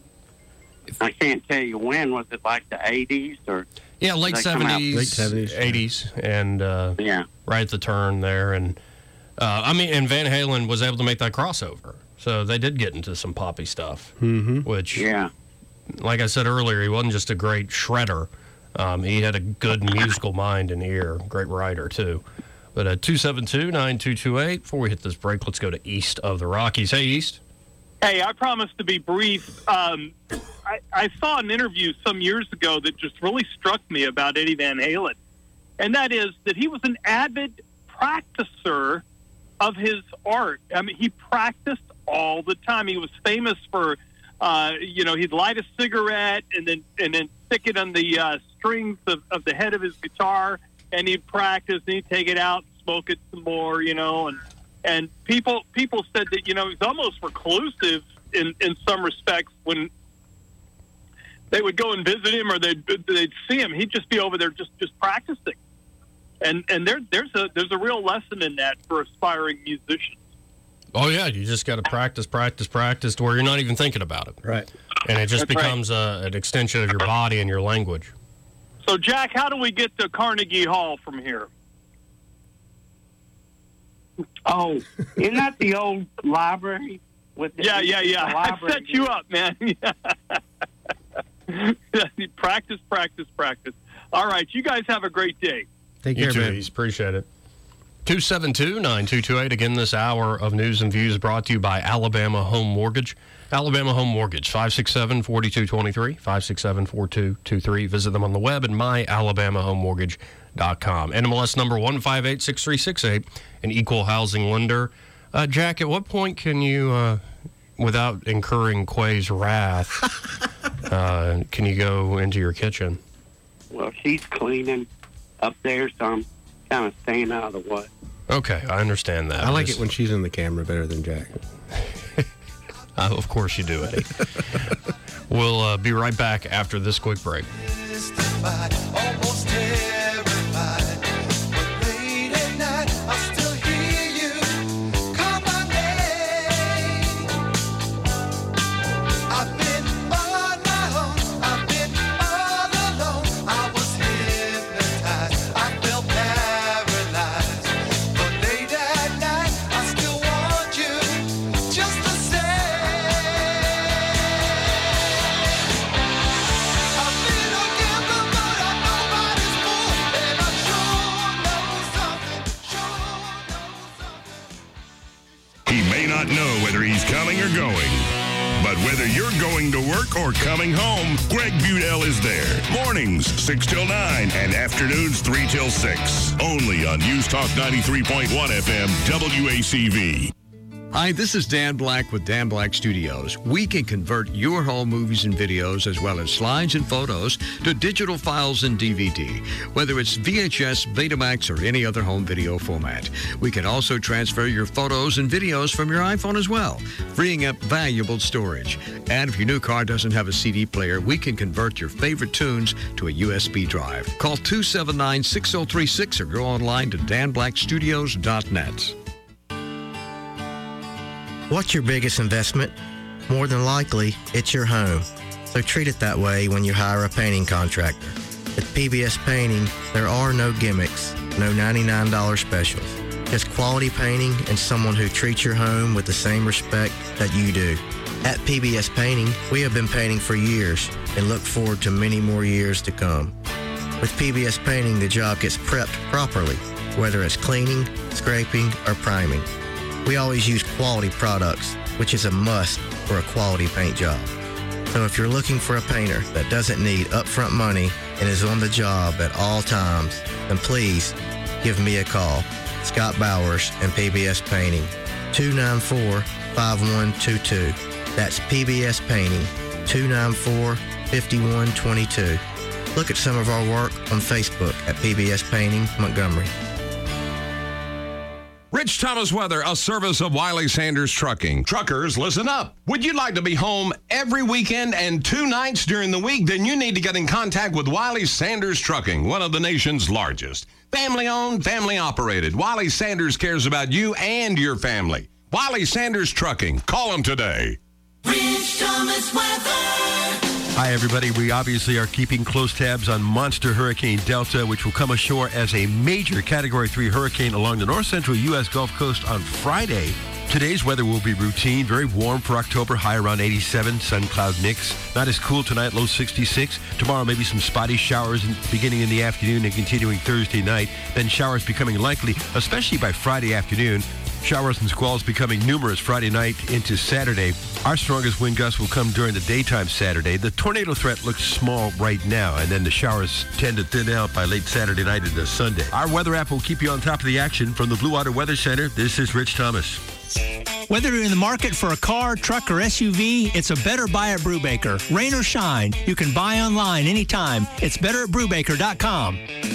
[SPEAKER 20] I can't tell you when. Was it like the eighties or?
[SPEAKER 3] Yeah, late
[SPEAKER 20] did they come out-
[SPEAKER 3] seventies,
[SPEAKER 2] Late seventies,
[SPEAKER 3] eighties, and uh,
[SPEAKER 20] Yeah.
[SPEAKER 3] right at the turn there. And uh, I mean, and Van Halen was able to make that crossover, so they did get into some poppy stuff.
[SPEAKER 2] Mm-hmm.
[SPEAKER 3] Which,
[SPEAKER 20] Yeah.
[SPEAKER 3] like I said earlier, he wasn't just a great shredder. Um, he had a good musical mind and ear. Great writer, too. But at two seven two, nine two two eight, before we hit this break, let's go to East of the Rockies. Hey, East.
[SPEAKER 9] Hey, I promise to be brief. Um, I, I saw an interview some years ago that just really struck me about Eddie Van Halen, and that is that he was an avid practicer of his art. I mean, he practiced all the time. He was famous for, uh, you know, he'd light a cigarette and then and then stick it on the uh, strings of, of the head of his guitar, and he'd practice, and he'd take it out, smoke it some more, you know, and and people people said that, you know, he's almost reclusive in, in some respects. When they would go and visit him or they'd they'd see him, he'd just be over there just, just practicing. And and there there's a there's a real lesson in that for aspiring musicians.
[SPEAKER 3] Oh, yeah, you just got to practice, practice, practice to where you're not even thinking about it.
[SPEAKER 2] Right.
[SPEAKER 3] And it just
[SPEAKER 9] That's right.
[SPEAKER 3] becomes a, an extension of your body and your language.
[SPEAKER 9] So, Jack, how do we get to Carnegie Hall from here?
[SPEAKER 20] Oh, isn't that the old library? With the,
[SPEAKER 9] Yeah, yeah, yeah.
[SPEAKER 20] the
[SPEAKER 9] I
[SPEAKER 20] library
[SPEAKER 9] set you up, man. practice, practice, practice. All right, you guys have a great day.
[SPEAKER 2] Take
[SPEAKER 3] You
[SPEAKER 2] care,
[SPEAKER 3] too,
[SPEAKER 2] man.
[SPEAKER 3] East. Appreciate it. two seven two, nine two two eight. Again, this hour of News and Views brought to you by Alabama Home Mortgage. Alabama Home Mortgage, five six seven, four two two three, five six seven, four two two three. Visit them on the web at my alabama home mortgage dot com. N M L S number one five eight six three six eight, an equal housing lender. Uh, Jack, at what point can you, uh, without incurring Quay's wrath, uh, can you go into your kitchen?
[SPEAKER 20] Well, she's cleaning up there, so I'm kind of staying out of the way.
[SPEAKER 3] Okay, I understand that.
[SPEAKER 2] I like
[SPEAKER 3] Just-
[SPEAKER 2] it when she's in the camera better than Jack.
[SPEAKER 3] Uh, of course you do, Eddie. We'll uh, be right back after this quick break.
[SPEAKER 10] Almost terrified, but late at night I still hear you call my name. I've been on my own, I've been all alone. I was hypnotized, I felt paralyzed, but late at night I still want you just the same. I've been a gambler, but I know nobody's fool, and I sure know something, sure know something.
[SPEAKER 4] He may not know whether he's coming or going, but whether you're going to work or coming home, Greg Budell is there. Mornings, six till nine, and afternoons, three till six. Only on News Talk ninety-three point one F M, W A C V.
[SPEAKER 11] Hi, this is Dan Black with Dan Black Studios. We can convert your home movies and videos, as well as slides and photos, to digital files and D V D, whether it's V H S, Betamax, or any other home video format. We can also transfer your photos and videos from your iPhone as well, freeing up valuable storage. And if your new car doesn't have a C D player, we can convert your favorite tunes to a U S B drive. Call two seven nine, six oh three six or go online to dan black studios dot net.
[SPEAKER 12] What's your biggest investment? More than likely, it's your home. So treat it that way when you hire a painting contractor. At P B S Painting, there are no gimmicks, no ninety-nine dollars specials. Just quality painting and someone who treats your home with the same respect that you do. At P B S Painting, we have been painting for years and look forward to many more years to come. With P B S Painting, the job gets prepped properly, whether it's cleaning, scraping, or priming. We always use quality products, which is a must for a quality paint job. So if you're looking for a painter that doesn't need upfront money and is on the job at all times, then please give me a call. Scott Bowers and P B S Painting, two nine four, five one two two. That's P B S Painting, two nine four, five one two two. Look at some of our work on Facebook at P B S Painting Montgomery.
[SPEAKER 13] Rich Thomas Weather, a service of Wiley Sanders Trucking. Truckers, listen up. Would you like to be home every weekend and two nights during the week? Then you need to get in contact with Wiley Sanders Trucking, one of the nation's largest. Family-owned, family-operated. Wiley Sanders cares about you and your family. Wiley Sanders Trucking. Call them today.
[SPEAKER 10] Rich Thomas Weather.
[SPEAKER 15] Hi, everybody. We obviously are keeping close tabs on monster Hurricane Delta, which will come ashore as a major Category three hurricane along the north-central U S Gulf Coast on Friday. Today's weather will be routine, very warm for October, high around eighty-seven, sun cloud mix. Not as cool tonight, low sixty-six. Tomorrow, maybe some spotty showers in, beginning in the afternoon and continuing Thursday night. Then showers becoming likely, especially by Friday afternoon. Showers and squalls becoming numerous Friday night into Saturday. Our strongest wind gusts will come during the daytime Saturday. The tornado threat looks small right now, and then the showers tend to thin out by late Saturday night into Sunday. Our weather app will keep you on top of the action. From the Blue Water Weather Center, this is Rich Thomas.
[SPEAKER 25] Whether you're in the market for a car, truck, or S U V, it's a better buy at Brubaker. Rain or shine, you can buy online anytime. It's better at brubaker dot com.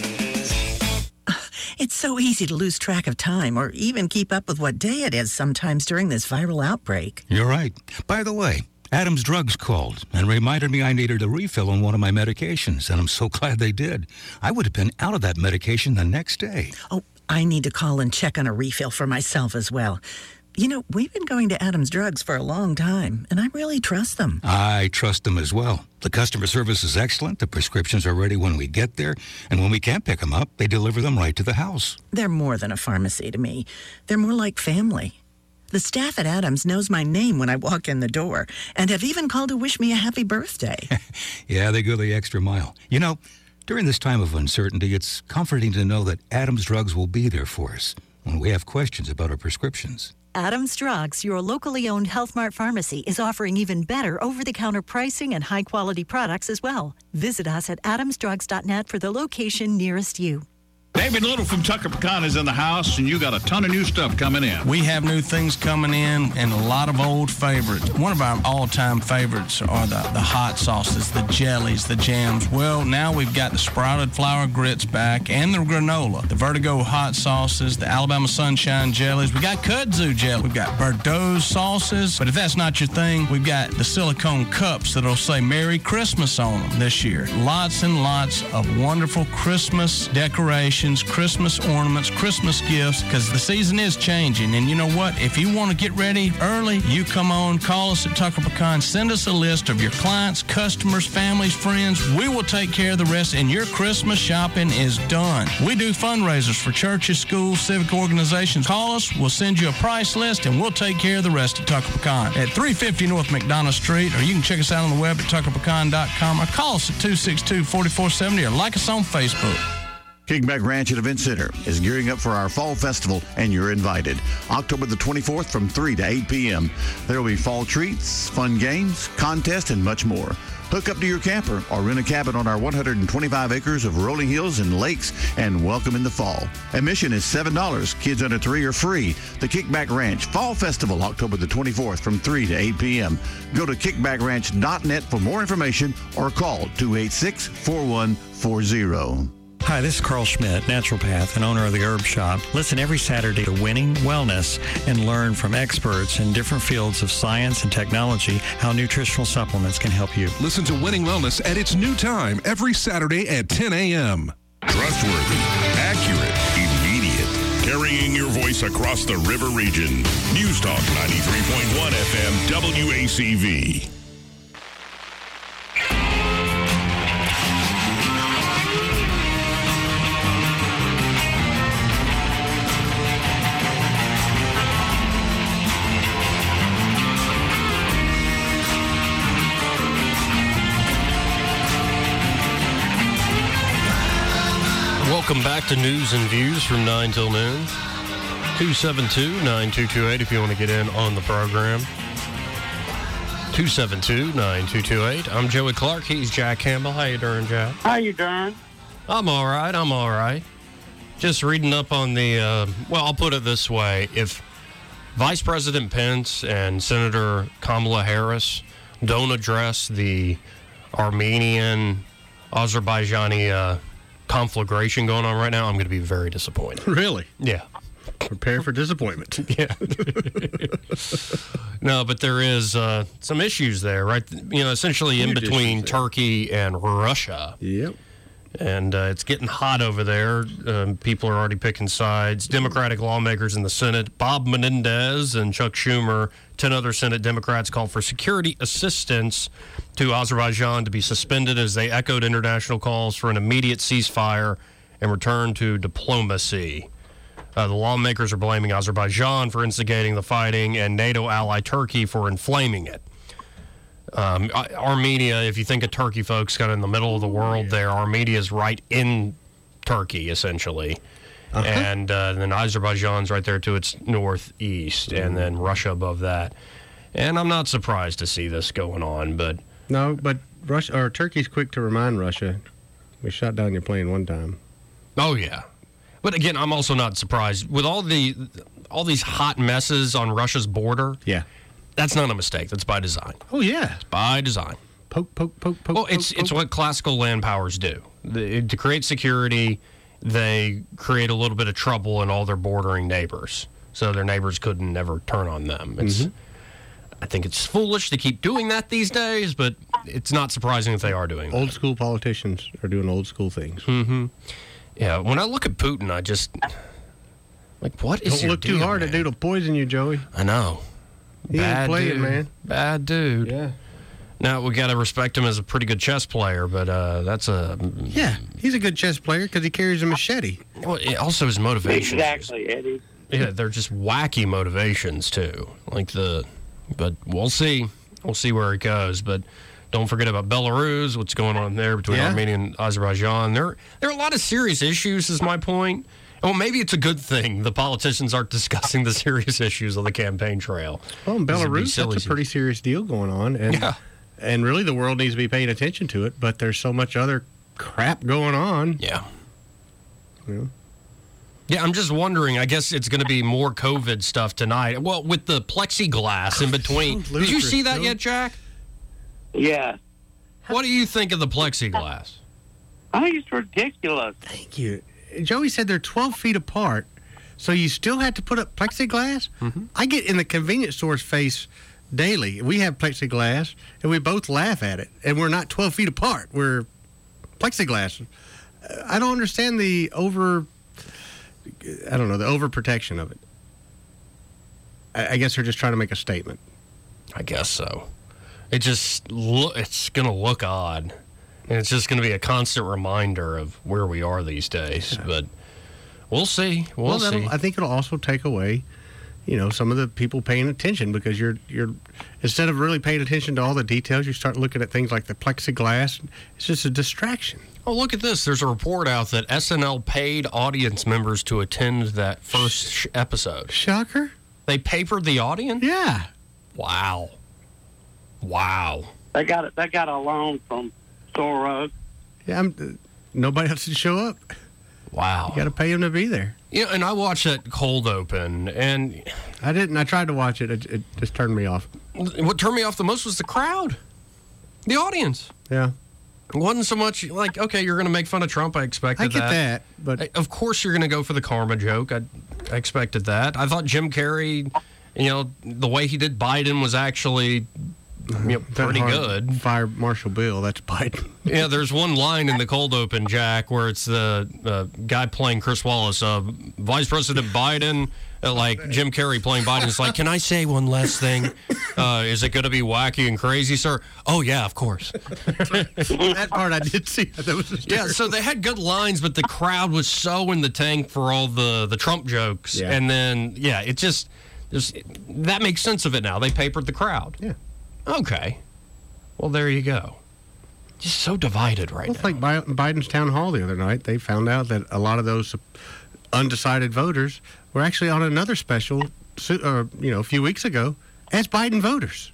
[SPEAKER 26] It's so easy to lose track of time or even keep up with what day it is sometimes during this viral outbreak.
[SPEAKER 27] You're right. By the way, Adam's Drugs called and reminded me I needed a refill on one of my medications, and I'm so glad they did. I would have been out of that medication the next day.
[SPEAKER 26] Oh, I need to call and check on a refill for myself as well. You know, we've been going to Adam's Drugs for a long time, and I really trust them.
[SPEAKER 27] I trust them as well. The customer service is excellent. The prescriptions are ready when we get there, and when we can't pick them up, they deliver them right to the house.
[SPEAKER 26] They're more than a pharmacy to me. They're more like family. The staff at Adams knows my name when I walk in the door, and have even called to wish me a happy birthday.
[SPEAKER 27] Yeah, they go the extra mile. You know, during this time of uncertainty, it's comforting to know that Adam's Drugs will be there for us when we have questions about our prescriptions.
[SPEAKER 28] Adams Drugs, your locally owned Health Mart pharmacy, is offering even better over-the-counter pricing and high-quality products as well. Visit us at adams drugs dot net for the location nearest you.
[SPEAKER 29] David Little from Tucker Pecan is in the house, and you got a ton of new stuff coming in.
[SPEAKER 30] We have new things coming in and a lot of old favorites. One of our all-time favorites are the, the hot sauces, the jellies, the jams. Well, now we've got the sprouted flour grits back and the granola, the Vertigo hot sauces, the Alabama Sunshine jellies. We got kudzu jelly. We've got Bordeaux sauces. But if that's not your thing, we've got the silicone cups that'll say Merry Christmas on them this year. Lots and lots of wonderful Christmas decorations, Christmas ornaments, Christmas gifts, because the season is changing. And you know what? If you want to get ready early, you come on, call us at Tucker Pecan, send us a list of your clients, customers, families, friends. We will take care of the rest, and your Christmas shopping is done. We do fundraisers for churches, schools, civic organizations. Call us, we'll send you a price list, and we'll take care of the rest at Tucker Pecan at three fifty North McDonough Street, or you can check us out on the web at tucker pecan dot com, or call us at two six two, four four seven zero, or like us on Facebook.
[SPEAKER 29] Kickback Ranch and Event Center is gearing up for our fall festival, and you're invited. October the twenty-fourth from three to eight p.m. There will be fall treats, fun games, contests, and much more. Hook up to your camper or rent a cabin on our one hundred twenty-five acres of rolling hills and lakes, and welcome in the fall. Admission is seven dollars. Kids under three are free. The Kickback Ranch Fall Festival, October the twenty-fourth from three to eight p.m. Go to kickback ranch dot net for more information or call two eight six, four one four zero.
[SPEAKER 1] Hi, this is Carl Schmidt, naturopath and owner of the Herb Shop. Listen every Saturday to Winning Wellness and learn from experts in different fields of science and technology how nutritional supplements can help you.
[SPEAKER 6] Listen to Winning Wellness at its new time every Saturday at ten a.m.
[SPEAKER 4] Trustworthy, accurate, immediate. Carrying your voice across the river region. News Talk ninety-three point one F M W A C V.
[SPEAKER 3] Welcome back to News and Views from nine till noon. two seven two, nine two two eight if you want to get in on the program. two seven two, nine two two eight. I'm Joey Clark. He's Jack Campbell. How you doing, Jack?
[SPEAKER 20] How you doing?
[SPEAKER 3] I'm all right. I'm all right. Just reading up on the, uh, well, I'll put it this way. If Vice President Pence and Senator Kamala Harris don't address the Armenian-Azerbaijani uh, conflagration going on right now, I'm going to be very disappointed.
[SPEAKER 2] Really?
[SPEAKER 3] Yeah.
[SPEAKER 2] Prepare for disappointment.
[SPEAKER 3] Yeah. No, but there is uh, some issues there, right? You know, essentially in
[SPEAKER 2] Huge
[SPEAKER 3] between
[SPEAKER 2] issues there.
[SPEAKER 3] Turkey and Russia.
[SPEAKER 2] Yep.
[SPEAKER 3] And uh, it's getting hot over there. Um, people are already picking sides. Democratic lawmakers in the Senate, Bob Menendez and Chuck Schumer, ten other Senate Democrats called for security assistance to Azerbaijan to be suspended as they echoed international calls for an immediate ceasefire and return to diplomacy. Uh, the lawmakers are blaming Azerbaijan for instigating the fighting and NATO ally Turkey for inflaming it. Um, Armenia, if you think of Turkey, folks, kind of in the middle of the world there, Armenia is right in Turkey, essentially. Uh-huh. And uh, then Azerbaijan's right there to its northeast, mm. and then Russia above that. And I'm not surprised to see this going on, but...
[SPEAKER 2] No, but Russia or Turkey's quick to remind Russia, we shot down your plane one time.
[SPEAKER 3] Oh, yeah. But again, I'm also not surprised. With all the all these hot messes on Russia's border...
[SPEAKER 2] Yeah.
[SPEAKER 3] That's not a mistake. That's by design.
[SPEAKER 2] Oh, yeah.
[SPEAKER 3] It's by design.
[SPEAKER 2] Poke, poke, poke, poke.
[SPEAKER 3] Well, it's
[SPEAKER 2] poke,
[SPEAKER 3] it's
[SPEAKER 2] poke.
[SPEAKER 3] what classical land powers do. The, to create security, they create a little bit of trouble in all their bordering neighbors, so their neighbors couldn't never turn on them. It's,
[SPEAKER 2] Mhm.
[SPEAKER 3] I think it's foolish to keep doing that these days, but it's not surprising if they are doing that.
[SPEAKER 2] Old school politicians are doing old school things.
[SPEAKER 3] Mm-hmm. Yeah, when I look at Putin, I just... Like, what is
[SPEAKER 2] Don't
[SPEAKER 3] your
[SPEAKER 2] look too
[SPEAKER 3] deal,
[SPEAKER 2] hard.
[SPEAKER 3] man?
[SPEAKER 2] That dude will poison you, Joey.
[SPEAKER 3] I know.
[SPEAKER 2] He
[SPEAKER 3] Bad
[SPEAKER 2] ain't playing,
[SPEAKER 3] dude.
[SPEAKER 2] man.
[SPEAKER 3] Bad dude.
[SPEAKER 2] Yeah.
[SPEAKER 3] Now, we got to respect him as a pretty good chess player, but uh, that's a...
[SPEAKER 2] Yeah, he's a good chess player because he carries a machete.
[SPEAKER 3] Well, it, also his motivations.
[SPEAKER 20] Exactly, Eddie.
[SPEAKER 3] Yeah, they're just wacky motivations, too. Like the... But we'll see. We'll see where it goes, but... Don't forget about Belarus, what's going on there between
[SPEAKER 2] Yeah.
[SPEAKER 3] Armenia and Azerbaijan. There, there are a lot of serious issues, is my point. Well, maybe it's a good thing the politicians aren't discussing the serious issues on the campaign trail.
[SPEAKER 2] Well, in
[SPEAKER 3] This would be
[SPEAKER 2] Belarus,
[SPEAKER 3] silly
[SPEAKER 2] that's a pretty serious deal going on. And,
[SPEAKER 3] Yeah.
[SPEAKER 2] and really, the world needs to be paying attention to it, but there's so much other crap going on.
[SPEAKER 3] Yeah.
[SPEAKER 2] Yeah.
[SPEAKER 3] Yeah, I'm just wondering. I guess it's going to be more COVID stuff tonight. Well, with the plexiglass in between. Did you
[SPEAKER 2] ludicrous,
[SPEAKER 3] see that
[SPEAKER 2] Joe.
[SPEAKER 3] yet, Jack?
[SPEAKER 20] Yeah.
[SPEAKER 3] What do you think of the plexiglass?
[SPEAKER 20] I think it's ridiculous.
[SPEAKER 2] Thank you. Joey said they're twelve feet apart, so you still have to put up plexiglass?
[SPEAKER 3] Mm-hmm.
[SPEAKER 2] I get in the convenience store's face daily. We have plexiglass, and we both laugh at it. And we're not twelve feet apart. We're plexiglass. Uh, I don't understand the over, I don't know, the overprotection of it. I, I guess they're just trying to make a statement.
[SPEAKER 3] I guess so. It just look. It's going to look odd. And it's just going to be a constant reminder of where we are these days. But we'll see. We'll,
[SPEAKER 2] Well,
[SPEAKER 3] see.
[SPEAKER 2] that'll- I think it'll also take away, you know, some of the people paying attention because you're you're instead of really paying attention to all the details, you start looking at things like the plexiglass. It's just a distraction.
[SPEAKER 3] Oh, look at this. There's a report out that S N L paid audience members to attend that first sh- episode.
[SPEAKER 2] Shocker.
[SPEAKER 3] They papered the audience?
[SPEAKER 2] Yeah.
[SPEAKER 3] Wow. Wow.
[SPEAKER 20] They got it. They got a loan from Soros.
[SPEAKER 2] Yeah, I'm, uh, nobody else to show up.
[SPEAKER 3] Wow.
[SPEAKER 2] You got to pay them to be there.
[SPEAKER 3] Yeah, and I watched that cold open, and
[SPEAKER 2] I didn't. I tried to watch it. It, it just turned me off.
[SPEAKER 3] What turned me off the most was the crowd, the audience.
[SPEAKER 2] Yeah.
[SPEAKER 3] It wasn't so much like, okay, you're going to make fun of Trump. I expected
[SPEAKER 2] I get
[SPEAKER 3] that.
[SPEAKER 2] that, but
[SPEAKER 3] of course you're going to go for the karma joke. I, I expected that. I thought Jim Carrey, you know, the way he did Biden was actually, you know, pretty good.
[SPEAKER 2] Fire Marshal Bill. That's Biden.
[SPEAKER 3] Yeah, there's one line in the cold open, Jack, where it's the uh, guy playing Chris Wallace, uh, Vice President Biden, uh, like Jim Carrey playing Biden. It's like, can I say one last thing? Uh, is it going to be wacky and crazy, sir? Oh, yeah, of course.
[SPEAKER 2] That part I did see. That was
[SPEAKER 3] Yeah, so they had good lines, but the crowd was so in the tank for all the, the Trump jokes.
[SPEAKER 2] Yeah.
[SPEAKER 3] And then, yeah, it just, just, that makes sense of it now. They papered the crowd.
[SPEAKER 2] Yeah.
[SPEAKER 3] Okay. Well, there you go. Just so divided right
[SPEAKER 2] well,
[SPEAKER 3] now.
[SPEAKER 2] It's like Bi- Biden's town hall the other night. They found out that a lot of those undecided voters were actually on another special, uh, you know, a few weeks ago as Biden voters.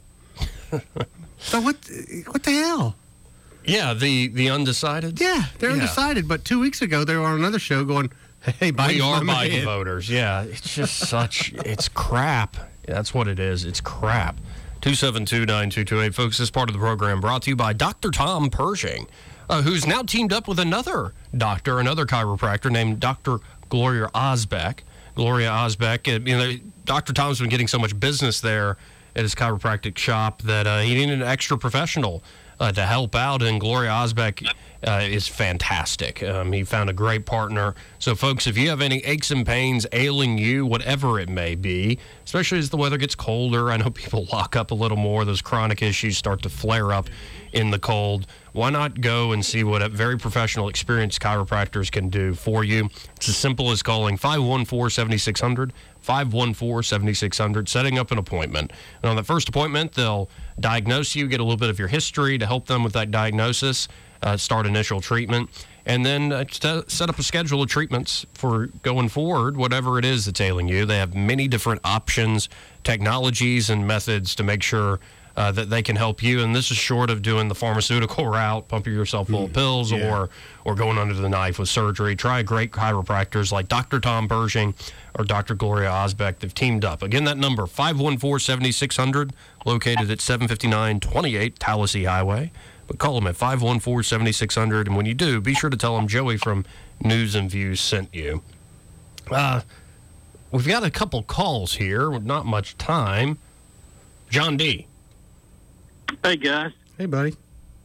[SPEAKER 2] So what? What the hell?
[SPEAKER 3] Yeah, the the undecided.
[SPEAKER 2] Yeah, they're
[SPEAKER 3] Yeah.
[SPEAKER 2] undecided. But two weeks ago, they were on another show going, "Hey, Biden,
[SPEAKER 3] we are Biden voters." Yeah, it's just such, it's crap. That's what it is. It's crap. two seven two, nine two two eight. Folks, this part of the program brought to you by Doctor Tom Pershing, uh, who's now teamed up with another doctor, another chiropractor named Doctor Gloria Osbeck. Gloria Osbeck, uh, you know, Doctor Tom's been getting so much business there at his chiropractic shop that uh, he needed an extra professional uh, to help out, and Gloria Osbeck uh, is fantastic. Um, he found a great partner. So, folks, if you have any aches and pains ailing you, whatever it may be, especially as the weather gets colder, I know people lock up a little more. Those chronic issues start to flare up in the cold. Why not go and see what a very professional, experienced chiropractors can do for you? It's as simple as calling five one four, seven six zero zero, five one four, seven six zero zero, setting up an appointment. And on the first appointment, they'll diagnose you, get a little bit of your history to help them with that diagnosis, uh, start initial treatment, and then uh, st- set up a schedule of treatments for going forward, whatever it is that's ailing you. They have many different options, technologies, and methods to make sure Uh, that they can help you, and this is short of doing the pharmaceutical route, pumping yourself full of pills,
[SPEAKER 2] yeah.
[SPEAKER 3] or or going under the knife with surgery. Try great chiropractors like Doctor Tom Pershing or Doctor Gloria Osbeck. They've teamed up. Again, that number, five one four, seven six zero zero, located at seven fifty-nine twenty-eight Tallahassee Highway. But call them at five one four, seven six zero zero, and when you do, be sure to tell them Joey from News and Views sent you. Uh, we've got a couple calls here with not much time. John D.
[SPEAKER 9] Hey, guys.
[SPEAKER 2] Hey, buddy.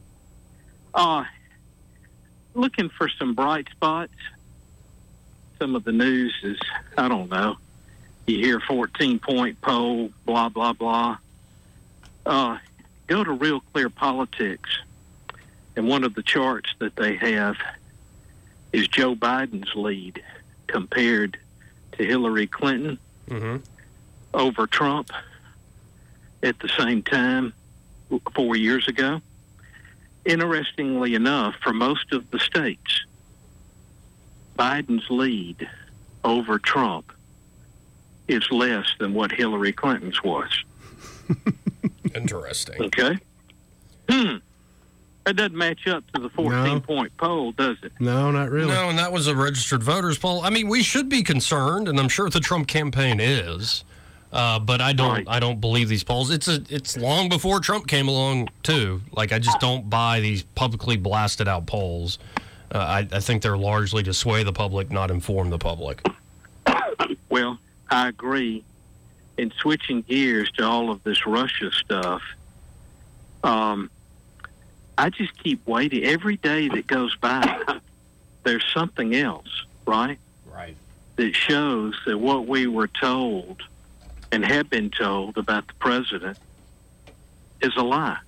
[SPEAKER 9] Uh, looking for some bright spots. Some of the news is, I don't know, you hear fourteen-point poll, blah, blah, blah. Uh, go to Real Clear Politics, and one of the charts that they have is Joe Biden's lead compared to Hillary Clinton
[SPEAKER 3] mm-hmm.
[SPEAKER 9] over Trump at the same time. Four years ago. Interestingly enough, for most of the states, Biden's lead over Trump is less than what Hillary Clinton's was.
[SPEAKER 3] Interesting.
[SPEAKER 9] Okay? Hmm. That doesn't match up to the fourteen-point poll, does it?
[SPEAKER 2] No, not really.
[SPEAKER 3] No, and that was a registered voters poll. I mean, we should be concerned, and I'm sure the Trump campaign is. Uh, but I don't.
[SPEAKER 9] Right.
[SPEAKER 3] I don't believe these polls. It's a. It's long before Trump came along too. Like I just don't buy these publicly blasted out polls. Uh, I, I think they're largely to sway the public, not inform the public.
[SPEAKER 9] Well, I agree. In switching gears to all of this Russia stuff, um, I just keep waiting. Every day that goes by, there's something else, right?
[SPEAKER 3] Right.
[SPEAKER 9] That shows that what we were told and have been told about the president is a lie.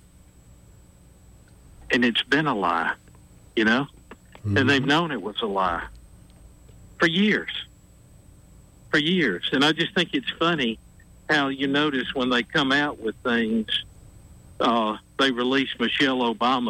[SPEAKER 9] And it's been a lie, you know? Mm-hmm. And they've known it was a lie for years. For years. And I just think it's funny
[SPEAKER 7] how you notice when they come out with things, uh, they release Michelle Obama